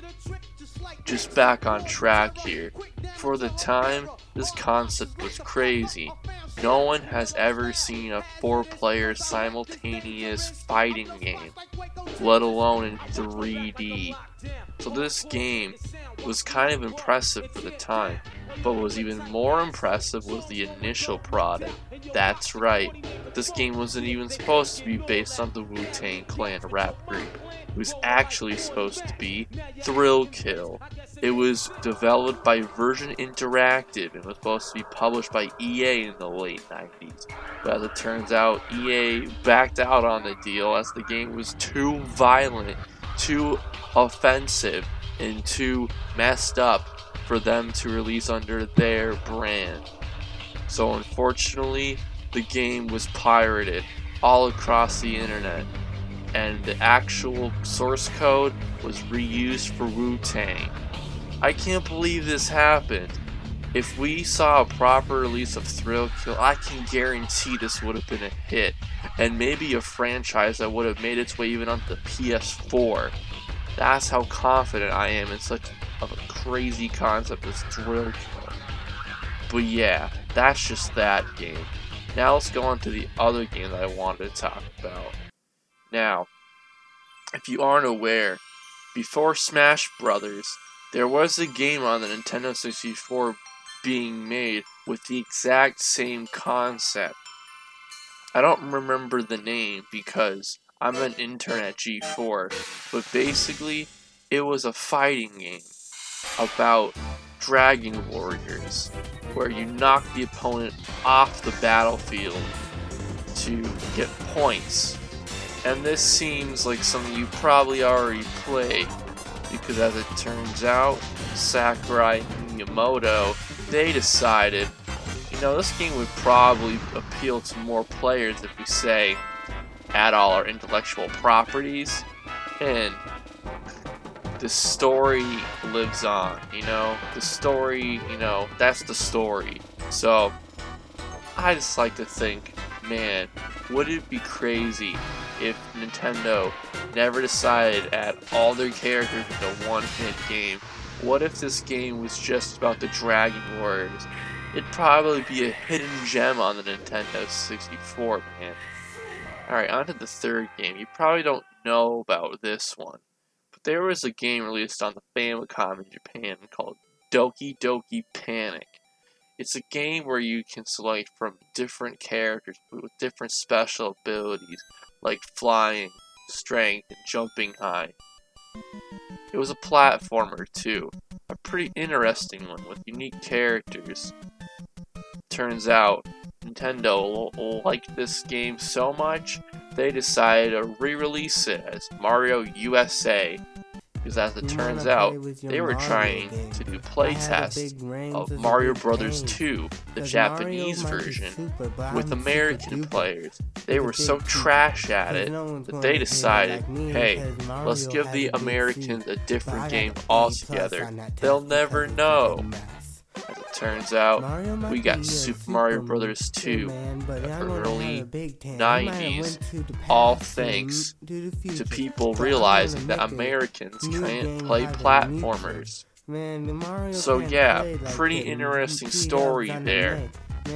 just back on track here. For the time, this concept was crazy. No one has ever seen a 4-player simultaneous fighting game, let alone in 3D. So this game was kind of impressive for the time, but what was even more impressive was the initial product. That's right, this game wasn't even supposed to be based on the Wu-Tang Clan rap group. It was actually supposed to be Thrill Kill. It was developed by Version Interactive and was supposed to be published by EA in the late 90s. But as it turns out, EA backed out on the deal as the game was too violent, too offensive, and too messed up for them to release under their brand. So unfortunately, the game was pirated all across the internet, and the actual source code was reused for Wu-Tang. I can't believe this happened. If we saw a proper release of Thrill Kill, I can guarantee this would have been a hit, and maybe a franchise that would have made its way even onto the PS4. That's how confident I am in such a crazy concept as Thrill Kill. But yeah, that's just that game. Now let's go on to the other game that I wanted to talk about. Now, if you aren't aware, before Smash Brothers, there was a game on the Nintendo 64 being made with the exact same concept. I don't remember the name because I'm an intern at G4, but basically, it was a fighting game. about Dragon Warriors, where you knock the opponent off the battlefield to get points. And this seems like something you probably already played, because as it turns out, Sakurai and Miyamoto, they decided, you know, this game would probably appeal to more players if we say, add all our intellectual properties, and the story lives on, you know? The story, you know, that's the story. So, I just like to think, man, would it be crazy if Nintendo never decided to add all their characters into a one-hit game? What if this game was just about the Dragon Warriors? It'd probably be a hidden gem on the Nintendo 64, man. Alright, on to the third game. You probably don't know about this one, but there was a game released on the Famicom in Japan called Doki Doki Panic. It's a game where you can select from different characters with different special abilities, like flying, strength, and jumping high. It was a platformer too, a pretty interesting one with unique characters. Turns out, Nintendo liked this game so much, they decided to re-release it as Mario USA. Because as it turns out, they were trying to do playtests of Mario Bros. 2, the Japanese version, with American players. They were so trash at it that they decided, hey, let's give the Americans a different game altogether. They'll never know. As it turns out, we got Super Mario Bros. 2 in the early 90s, all thanks to people realizing that Americans can't play platformers. So yeah, pretty interesting story there.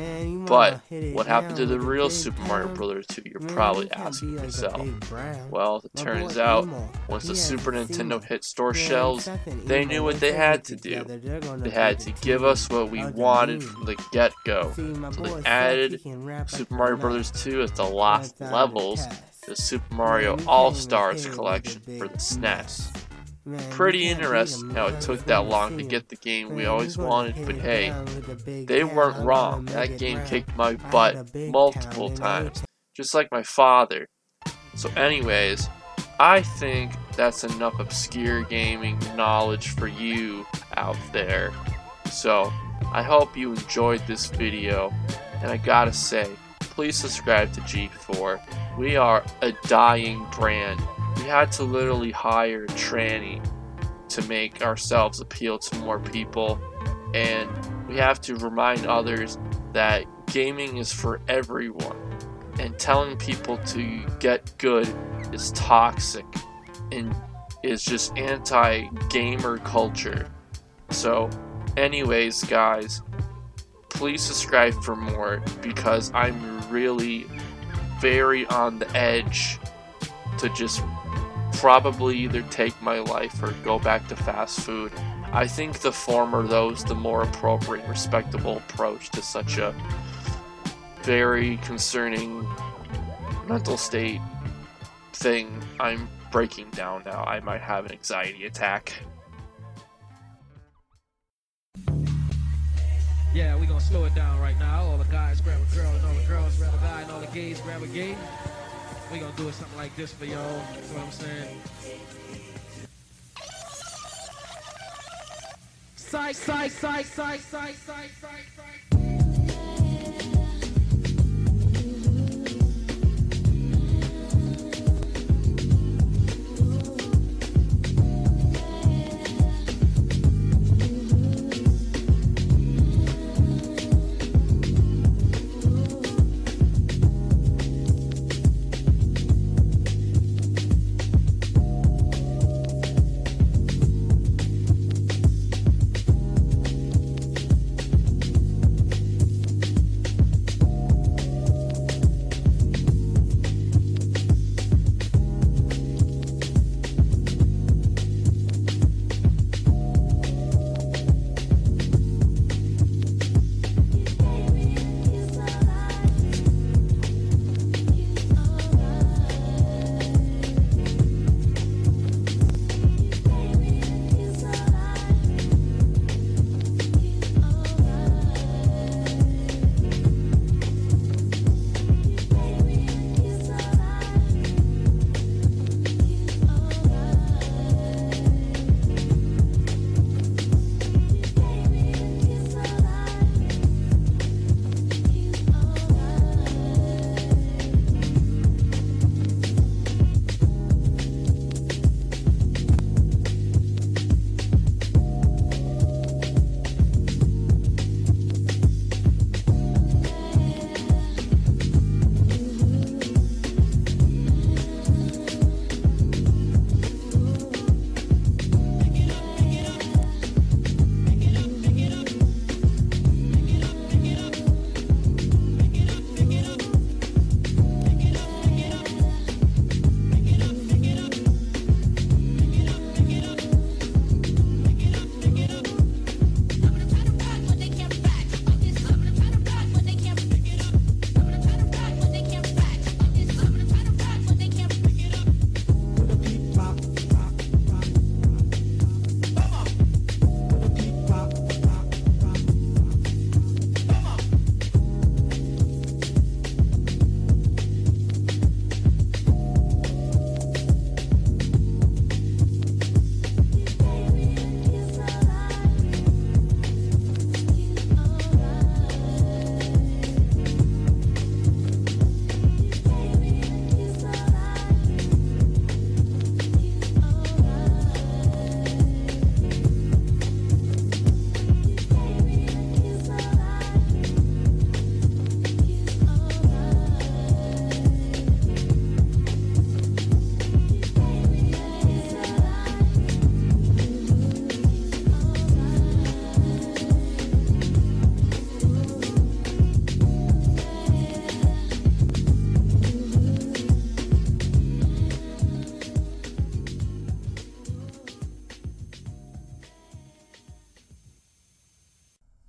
But what happened to the real Super Mario Bros. 2, you're probably asking yourself. Well, as it turns out, once the Super Nintendo hit store shelves, they knew what they had to do. They had to give us what we wanted from the get-go. So they added Super Mario Bros. 2 as the lost levels to the Super Mario All-Stars collection for the SNES. Pretty interesting how it took that long to get the game we always wanted, but hey, they weren't wrong. That game kicked my butt multiple times, just like my father. So anyways, I think that's enough obscure gaming knowledge for you out there. So, I hope you enjoyed this video, and I gotta say, please subscribe to G4. We are a dying brand. We had to literally hire a tranny to make ourselves appeal to more people, and we have to remind others that gaming is for everyone, and telling people to get good is toxic and is just anti-gamer culture. So anyways guys, please subscribe for more, because I'm really very on the edge to just probably either take my life or go back to fast food. I think the former, though, is the more appropriate, respectable approach to such a very concerning mental state thing. I'm breaking down now. I might have an anxiety attack. Yeah, we gonna slow it down right now. All the guys grab a girl and all the girls grab a guy and all the gays grab a gay. We gonna do something like this for y'all. You know what I'm saying? Psych, psych, psych, psych, psych, psych, psych, psych.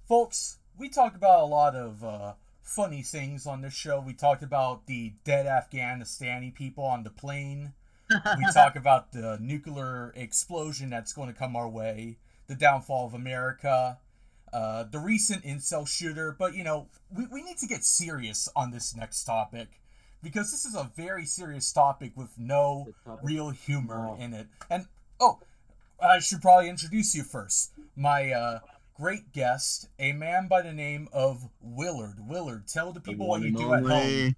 Folks, we talk about a lot of funny things on this show. We talked about the dead Afghanistani people on the plane. We talk about the nuclear explosion that's going to come our way, the downfall of America, the recent incel shooter. But, you know, we need to get serious on this next topic, because this is a very serious topic with no real humor in it. And, I should probably introduce you first. My great guest, a man by the name of Willard. Willard, tell the people what you do at home.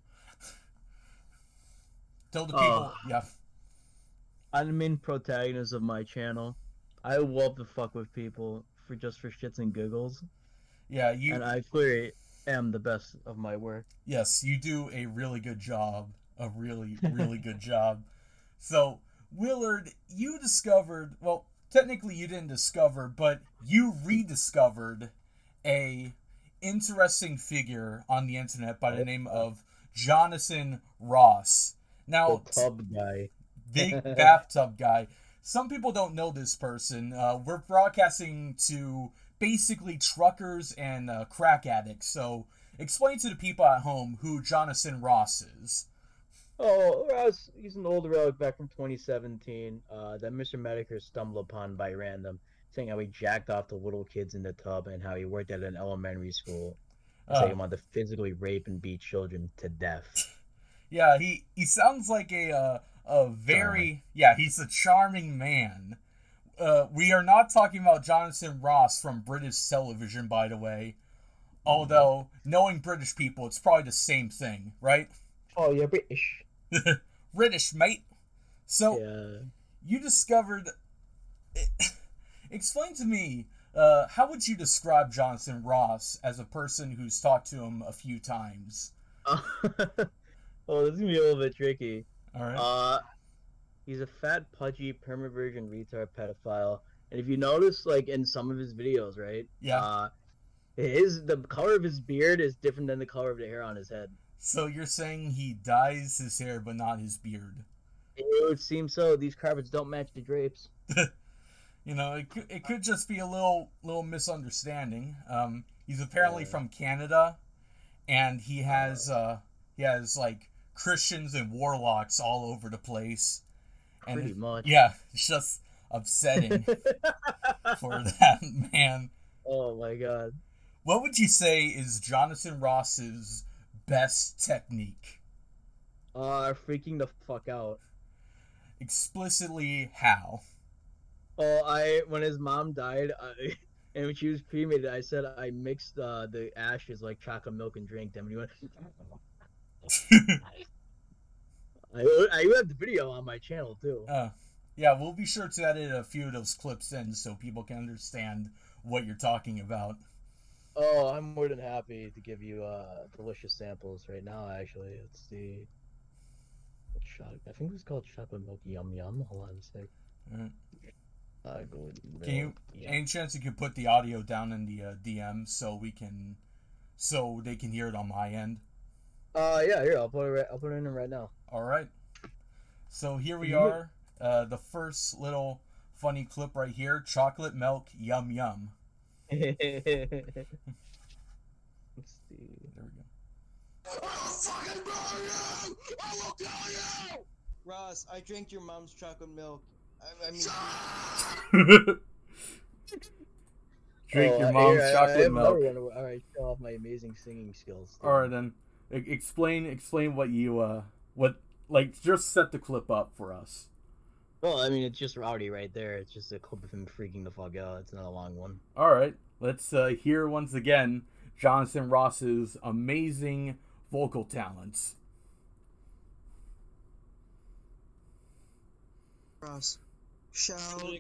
Tell the people, yeah. I'm the main protagonist of my channel. I love to fuck with people for shits and giggles. Yeah, and I clearly am the best of my work. Yes, you do a really good job. A really, really good job. So, Willard, you discovered, well, technically you didn't discover, but you rediscovered a interesting figure on the internet by the name of Jonathan Ross. Now, the tub guy. Big bathtub guy. Some people don't know this person. We're broadcasting to basically truckers and crack addicts. So explain to the people at home who Jonathan Ross is. Oh, Ross, he's an old relic back from 2017 that Mr. Medicare stumbled upon by random, saying how he jacked off the little kids in the tub and how he worked at an elementary school. Saying he wanted to physically rape and beat children to death. Yeah, he sounds like a very, he's a charming man. We are not talking about Jonathan Ross from British television, by the way. Although, knowing British people, it's probably the same thing, right? Oh, you're British. British, mate. So, you discovered... Explain to me, how would you describe Jonathan Ross as a person who's talked to him a few times? Oh, this is going to be a little bit tricky. Alright. He's a fat, pudgy, perma-virgin retard pedophile. And if you notice, like, in some of his videos, right? Yeah. The color of his beard is different than the color of the hair on his head. So you're saying he dyes his hair, but not his beard? It would seem so. These carpets don't match the drapes. You know, it could just be a little misunderstanding. He's apparently from Canada, and he has like Christians and warlocks all over the place. And pretty much. Yeah, it's just upsetting for that man. Oh my god. What would you say is Jonathan Ross's best technique? Freaking the fuck out. Explicitly how? Oh, when his mom died, and when she was cremated, I said I mixed the ashes like chocolate milk and drank them. And he went... I have the video on my channel too. Yeah, we'll be sure to edit a few of those clips in so people can understand what you're talking about. Oh, I'm more than happy to give you delicious samples right now. Actually, it's the I think it was called chocolate milk yum yum. Hold on a sec. Can you? Any chance you could put the audio down in the DM so they can hear it on my end? Yeah, here I'll put it in right now. All right. So here we are. The first little funny clip right here. Chocolate milk yum yum. Let's see. There we go. I'll fucking burn you! I will kill you! Ross, I drank your mom's chocolate milk. I mean... Drink your mom's chocolate milk. Alright, show off my amazing singing skills. Alright then. Explain what you, just set the clip up for us. Well, I mean, it's just rowdy right there. It's just a clip of him freaking the fuck out. It's not a long one. Alright, let's hear once again Jonathan Ross's amazing vocal talents. Ross, shout.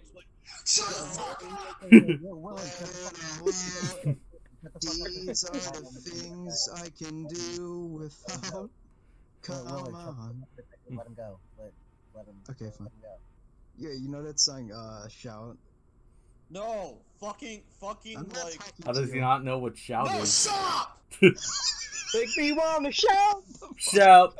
These are the things I can do without. Come on. Let him go. Let him. Okay, fine. Let him go. Yeah, you know that song, Shout? No, fucking, like. How does he not know what shout is? Stop! Make me want to shout! Shout!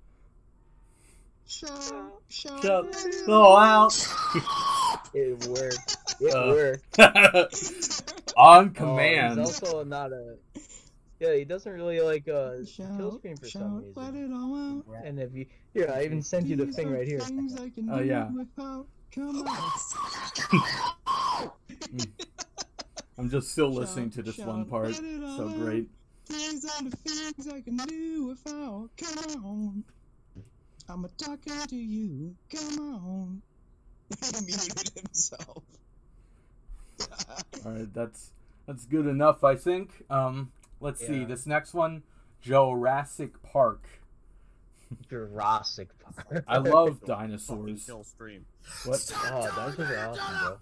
Shout! Oh, out! It worked. It worked. On Oh, command. he's also not a. Yeah, he doesn't really like Killstream for some reason. And if you, here, I even sent you the thing right here. Oh yeah. I'm just still listening to this one part. So great. Things are the things I can do without. Come on. I'm talking to you. Come on. He muted himself. All right, that's good enough, I think. Let's see this next one, Jurassic Park. Jurassic Park. I love dinosaurs. Killstream. What? Oh, dinosaurs are awesome, bro.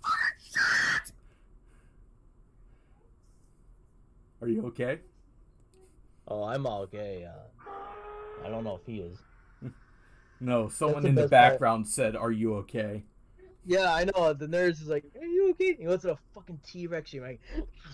Are you okay? Oh, I'm okay. I don't know if he is. No, someone the in the best part. background said, "Are you okay?" Yeah, I know. The nurse is like, "Are you okay?" He looks at a fucking T-Rex. You're like,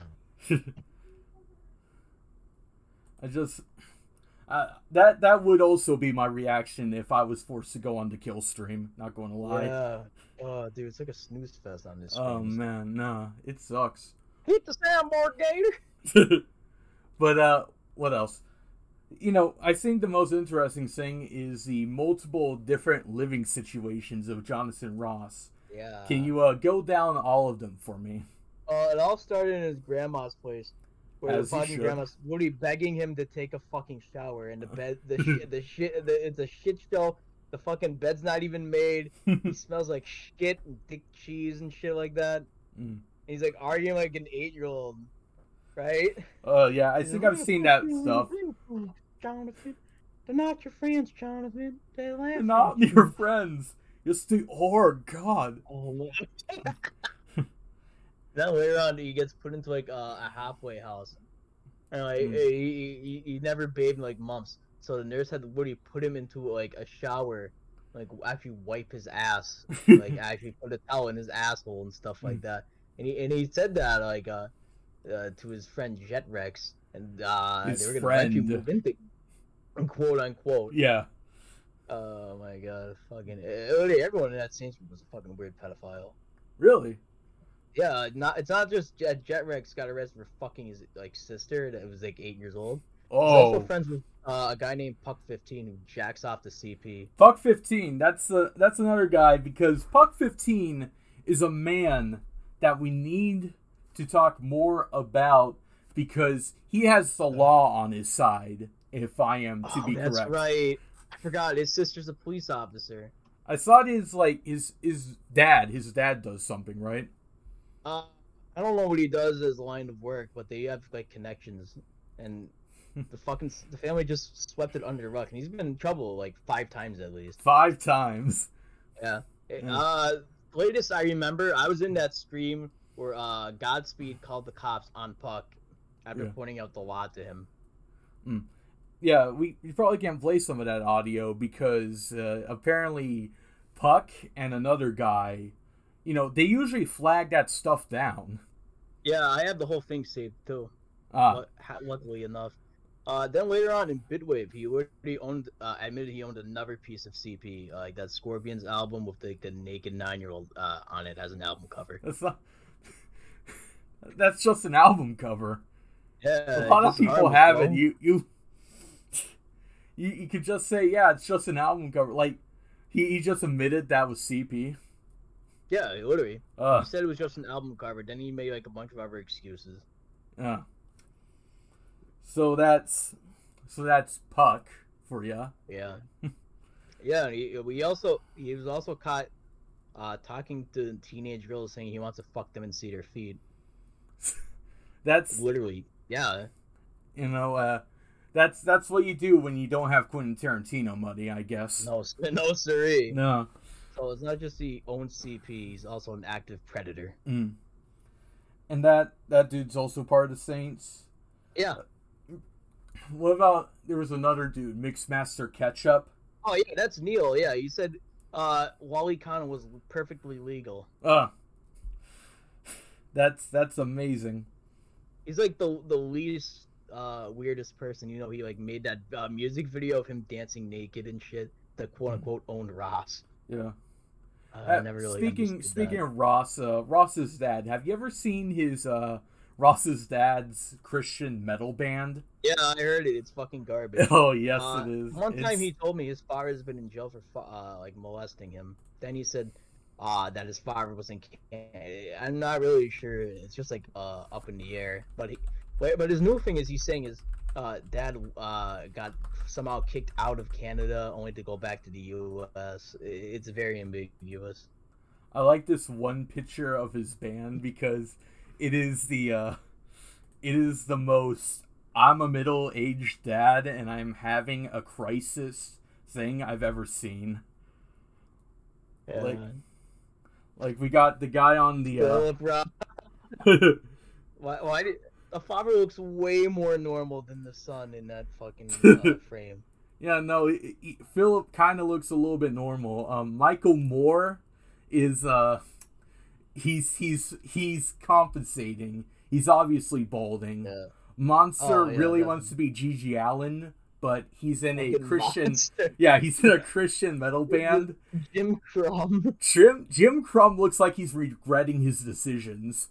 I just that would also be my reaction if I was forced to go on the Killstream. Not going to lie. yeah. Oh, dude, it's like a snooze fest on this. Oh screen. man, nah, it sucks. Hit the soundboard, Gator. But what else? You know, I think the most interesting thing is the multiple different living situations of Jonathan Ross. Yeah. Can you go down all of them for me? It all started in his grandma's place, where As the he fucking should. grandma's Woody begging him to take a fucking shower, and the bed, it's a shit show. The fucking bed's not even made. He smells like shit and thick cheese and shit like that. Mm. And he's like arguing like an 8-year-old, right? Yeah, I think I've seen that stuff. Jonathan, they're not your friends, Jonathan. They laugh. They're not your friends. Just the God. Oh, man. Then later on, he gets put into like a halfway house, and like he never bathed in like months. So the nurse had Woody put him into like a shower, like actually wipe his ass, like actually put a towel in his asshole and stuff like that. And he said that like to his friend Jet Rex, and His they were gonna friend. let you move into, quote unquote. Yeah. Oh my god, fucking everyone in that scene was a fucking weird pedophile. Really? Yeah, it's not just Jet Rex got arrested for fucking his like sister that was like 8 years old. He's also friends with a guy named Puck 15 who jacks off the CP. Puck 15. That's another guy, because Puck 15 is a man that we need to talk more about, because he has the law on his side. If I am to be correct. That's right. I forgot his sister's a police officer. I thought his dad does something, right? I don't know what he does as a line of work, but they have like connections, and the family just swept it under the rug, and he's been in trouble like 5 times at least. 5 times. Yeah. Latest I remember, I was in that stream where Godspeed called the cops on Puck after pointing out the law to him. Mm. Yeah, we probably can't play some of that audio because apparently Puck and another guy, you know, they usually flag that stuff down. Yeah, I have the whole thing saved too. Luckily enough. Then later on in Bitwave, he already admitted he owned another piece of CP, like that Scorpions album with the naked 9-year-old on it as an album cover. That's just an album cover. Yeah, a lot of people have it. You could just say, yeah, it's just an album cover. Like, he just admitted that was CP. Yeah, literally. He said it was just an album cover. Then he made like a bunch of other excuses. Yeah. So that's Puck for ya. Yeah. Yeah. He was also caught talking to teenage girls, saying he wants to fuck them and see their feet. That's literally, yeah. You know, that's what you do when you don't have Quentin Tarantino money, I guess. No, siree. No. So it's not just he owns CP; he's also an active predator. Mm. And that dude's also part of the Saints. Yeah. What about, there was another dude, Mixmaster Ketchup? Oh yeah, that's Neil. Yeah, he said Wally Khan was perfectly legal. That's amazing. He's like the least weirdest person. You know, he like made that music video of him dancing naked and shit. The quote unquote owned Ross. Yeah. I never really speaking of Ross, Ross's dad. Have you ever seen his Ross's dad's Christian metal band. Yeah, I heard it. It's fucking garbage. Oh, yes, it is. One time he told me his father has been in jail for like molesting him. Then he said that his father was in. I'm not really sure. It's just like up in the air. But his new thing is he's saying his dad got somehow kicked out of Canada only to go back to the U.S. It's very ambiguous. I like this one picture of his band because it is the most I'm a middle-aged dad and I'm having a crisis thing I've ever seen. Yeah. Like we got the guy on the Philip Roth. Why did the father looks way more normal than the son in that fucking frame? Yeah, no, Philip kind of looks a little bit normal. Michael Moore is he's compensating. He's obviously balding. Yeah. Monster really wants to be Gigi Allen, but he's in a Christian. Monster. Yeah, he's in a Christian metal band. Jim Crumb. Jim Crumb looks like he's regretting his decisions.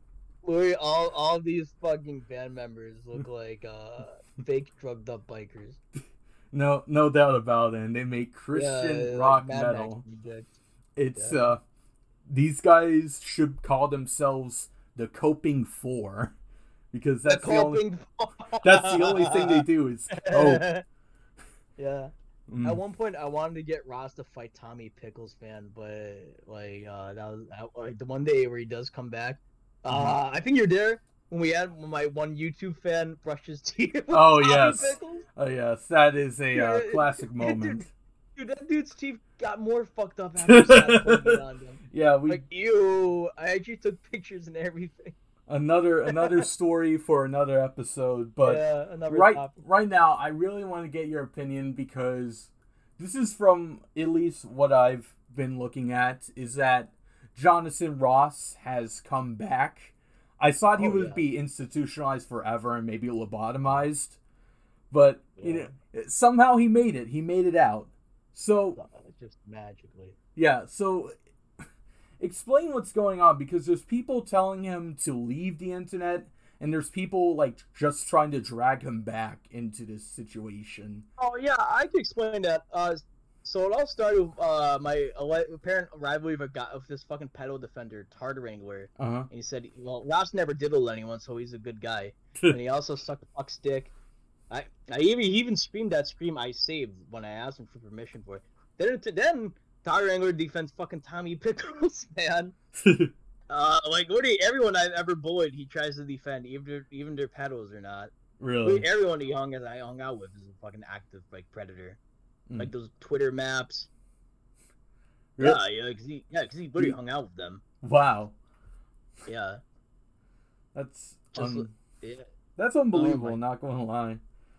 All these fucking band members look like fake drugged up bikers. No doubt about it. And they make Christian rock metal. It's these guys should call themselves the Coping Four, because that's the only thing they do is cope. Yeah. At one point, I wanted to get Ross to fight Tommy Pickles fan, but like that was like the one day where he does come back. I think you're there when my one YouTube fan brushed his teeth with Tommy Pickles. Oh yes, that is a classic moment. Dude, that dude's teeth got more fucked up after that on them. Yeah, ew. I actually took pictures and everything. Another story for another episode, but right now I really want to get your opinion, because this is from at least what I've been looking at, is that Jonathan Ross has come back. I thought he would be institutionalized forever and maybe lobotomized, but somehow he made it. He made it out. So just magically. Yeah, so explain what's going on, because there's people telling him to leave the internet, and there's people like just trying to drag him back into this situation. Oh yeah, I can explain that. So it all started with my apparent rivalry of this fucking pedo defender, Tard Wrangler. And he said, well, Ross never diddled anyone, so he's a good guy. And he also sucked a fuck's dick. He even screamed that scream I saved when I asked him for permission for it. Then Tard Wrangler defends fucking Tommy Pickles, man. Everyone I've ever bullied, he tries to defend, even their pedos or not. Really? Everyone I hung out with is a fucking active predator. Like those Twitter maps. Really? Yeah, because he literally hung out with them. Wow. Yeah. That's that's unbelievable. Not gonna lie.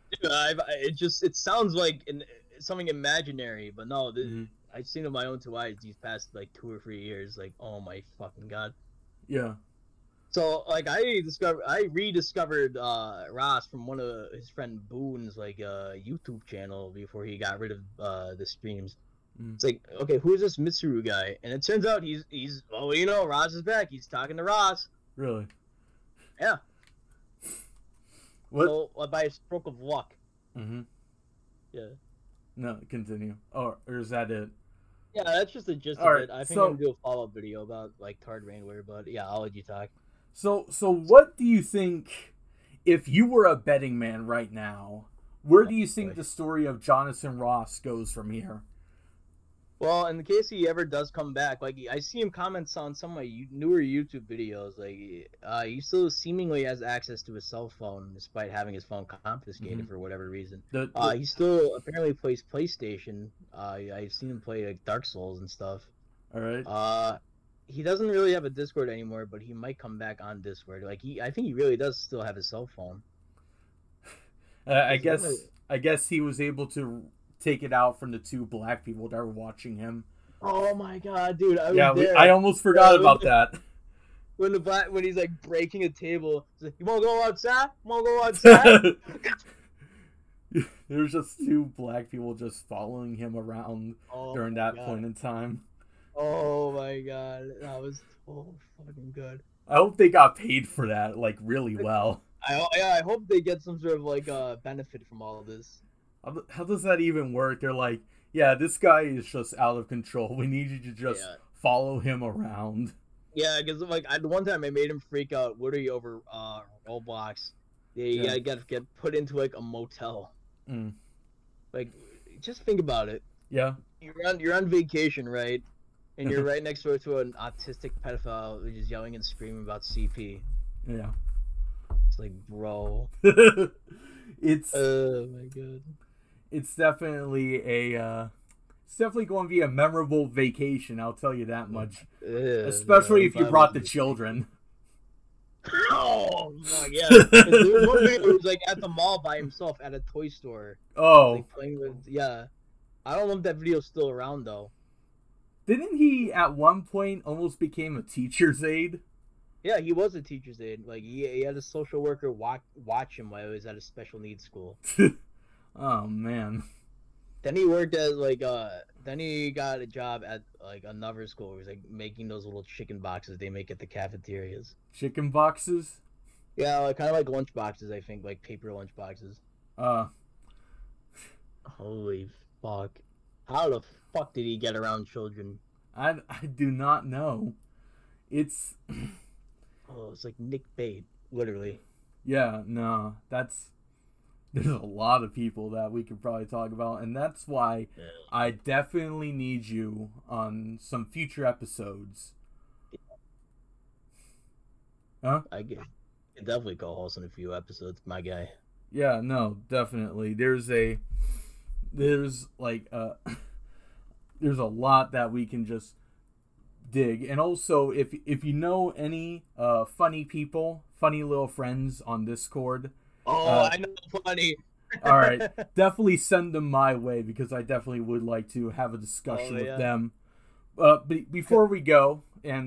It sounds like something imaginary, but no. I've seen it with my own two eyes these past 2 or 3 years. Oh my fucking god. Yeah. So I rediscovered Ross from one of his friend Boone's YouTube channel before he got rid of the streams. It's okay, who is this Mitsuru guy? And it turns out he's Ross is back. He's talking to Ross. Really? Yeah. What? So by a stroke of luck. Yeah. No, continue. Or is that it? Yeah, that's just the gist of it. I think I'm gonna do a follow-up video about Tard Wrangler, but yeah, I'll let you talk. So what do you think, if you were a betting man right now, where do you think the story of Jonathan Ross goes from here? Well, in the case he ever does come back, I see him comments on some of my newer YouTube videos. He still seemingly has access to his cell phone despite having his phone confiscated for whatever reason. He still apparently plays PlayStation. I've seen him play Dark Souls and stuff. All right. He doesn't really have a Discord anymore, but he might come back on Discord. I think he really does still have his cell phone. I guess he was able to take it out from the 2 black people that were watching him. Oh my god, dude! I almost forgot about that. When he's breaking a table, he's like, "You wanna go outside? Wanna go outside?" There's just 2 black people just following him around during that point in time. Oh my god, that was so fucking good. I hope they got paid for that, like, really well. I hope they get some sort of, like, benefit from all of this. How does that even work? They're like, yeah, this guy is just out of control. We need you to just follow him around. Yeah, because, like, one time I made him freak out Woody over Roblox. Yeah, you gotta get put into, like, a motel. Mm. Like, just think about it. Yeah. You're on vacation, right? And you're right next door to an autistic pedophile who's just yelling and screaming about CP. Yeah. It's like, bro. It's. Oh my god. It's definitely it's definitely going to be a memorable vacation. I'll tell you that much. Especially if you brought the children. Oh my god! There was one guy who was like at the mall by himself at a toy store. Oh. Like, playing with I don't know if that video's still around though. Didn't he at one point almost became a teacher's aide? Yeah, he was a teacher's aide. Like he had a social worker watch him while he was at a special needs school. Oh man. Then he worked as like then he got a job at like another school where he was like making those little chicken boxes they make at the cafeterias. Chicken boxes? Yeah, like kind of like lunch boxes, I think, like paper lunch boxes. Holy fuck. How the fuck did he get around children? I do not know. It's it's like Nick Bate, literally. Yeah, no, there's a lot of people that we could probably talk about, and that's why I definitely need you on some future episodes. Huh? I can definitely co-host in a few episodes, my guy. Yeah, no, definitely. There's a lot that we can just dig, and also if you know any funny people, funny little friends on Discord. I know, funny. All right, definitely send them my way because I definitely would like to have a discussion with them. But before we go,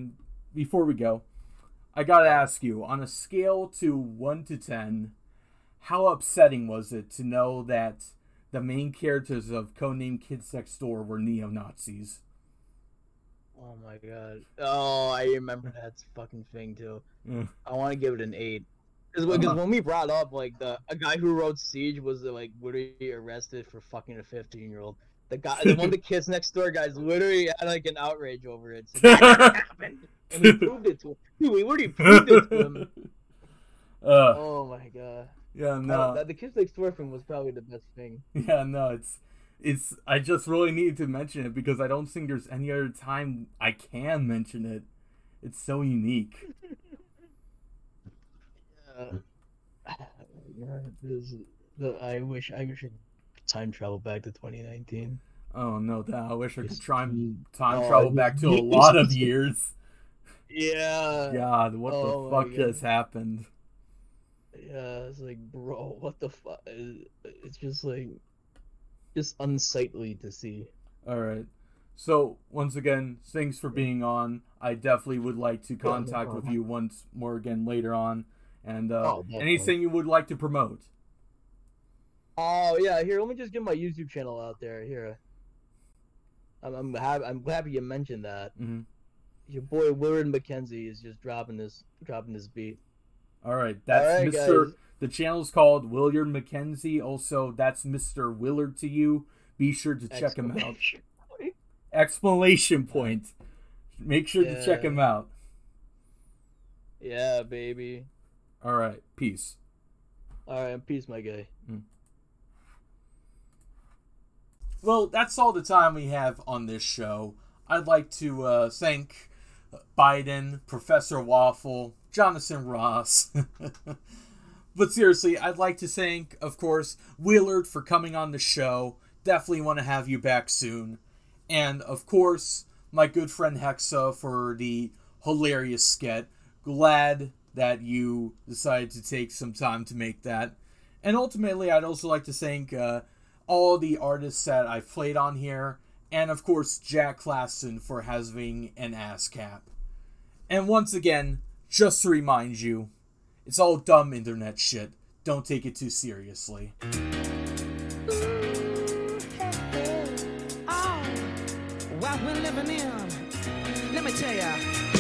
I gotta ask you, on a scale to 1 to 10, how upsetting was it to know that the main characters of Codename Kids Next Door were neo-Nazis? Oh my god. Oh, I remember that fucking thing too. I want to give it an 8. Because when we brought up, like, a guy who wrote Siege was, like, literally arrested for fucking a 15-year-old. One of the Kids Next Door guys literally had, like, an outrage over it. So that happened. And he proved it to him. Dude, we literally proved it to him. Oh my god. Yeah, no. The Kids Next Door thing was probably the best thing. Yeah, no, it's. I just really needed to mention it because I don't think there's any other time I can mention it. It's so unique. I wish I could time travel back to 2019. Oh no, I wish I could time travel back to a lot of years. Yeah. God, what the fuck just happened? Yeah, it's like, bro, what the fuck? It's just like, just unsightly to see. All right. So once again, thanks for being on. I definitely would like to contact with you once more again later on. And anything you would like to promote? Oh yeah, here, let me just get my YouTube channel out there. Here, I'm happy you mentioned that. Mm-hmm. Your boy Willard McKenzie is just dropping this beat. All right, that's Mr. Guys. The channel's called Willard McKenzie. Also, that's Mr. Willard to you. Be sure to check him out. Exclamation point. Make sure to check him out. Yeah, baby. All right, peace. All right, peace, my guy. Well, that's all the time we have on this show. I'd like to thank Biden, Professor Waffle, Jonathan Ross. But seriously, I'd like to thank, of course, Willard for coming on the show. Definitely want to have you back soon. And, of course, my good friend Hexa for the hilarious skit. Glad that you decided to take some time to make that. And ultimately, I'd also like to thank all the artists that I've played on here. And, of course, Jack Klassen for having an ass cap. And once again, just to remind you, it's all dumb internet shit. Don't take it too seriously. What we're living in, let me tell ya.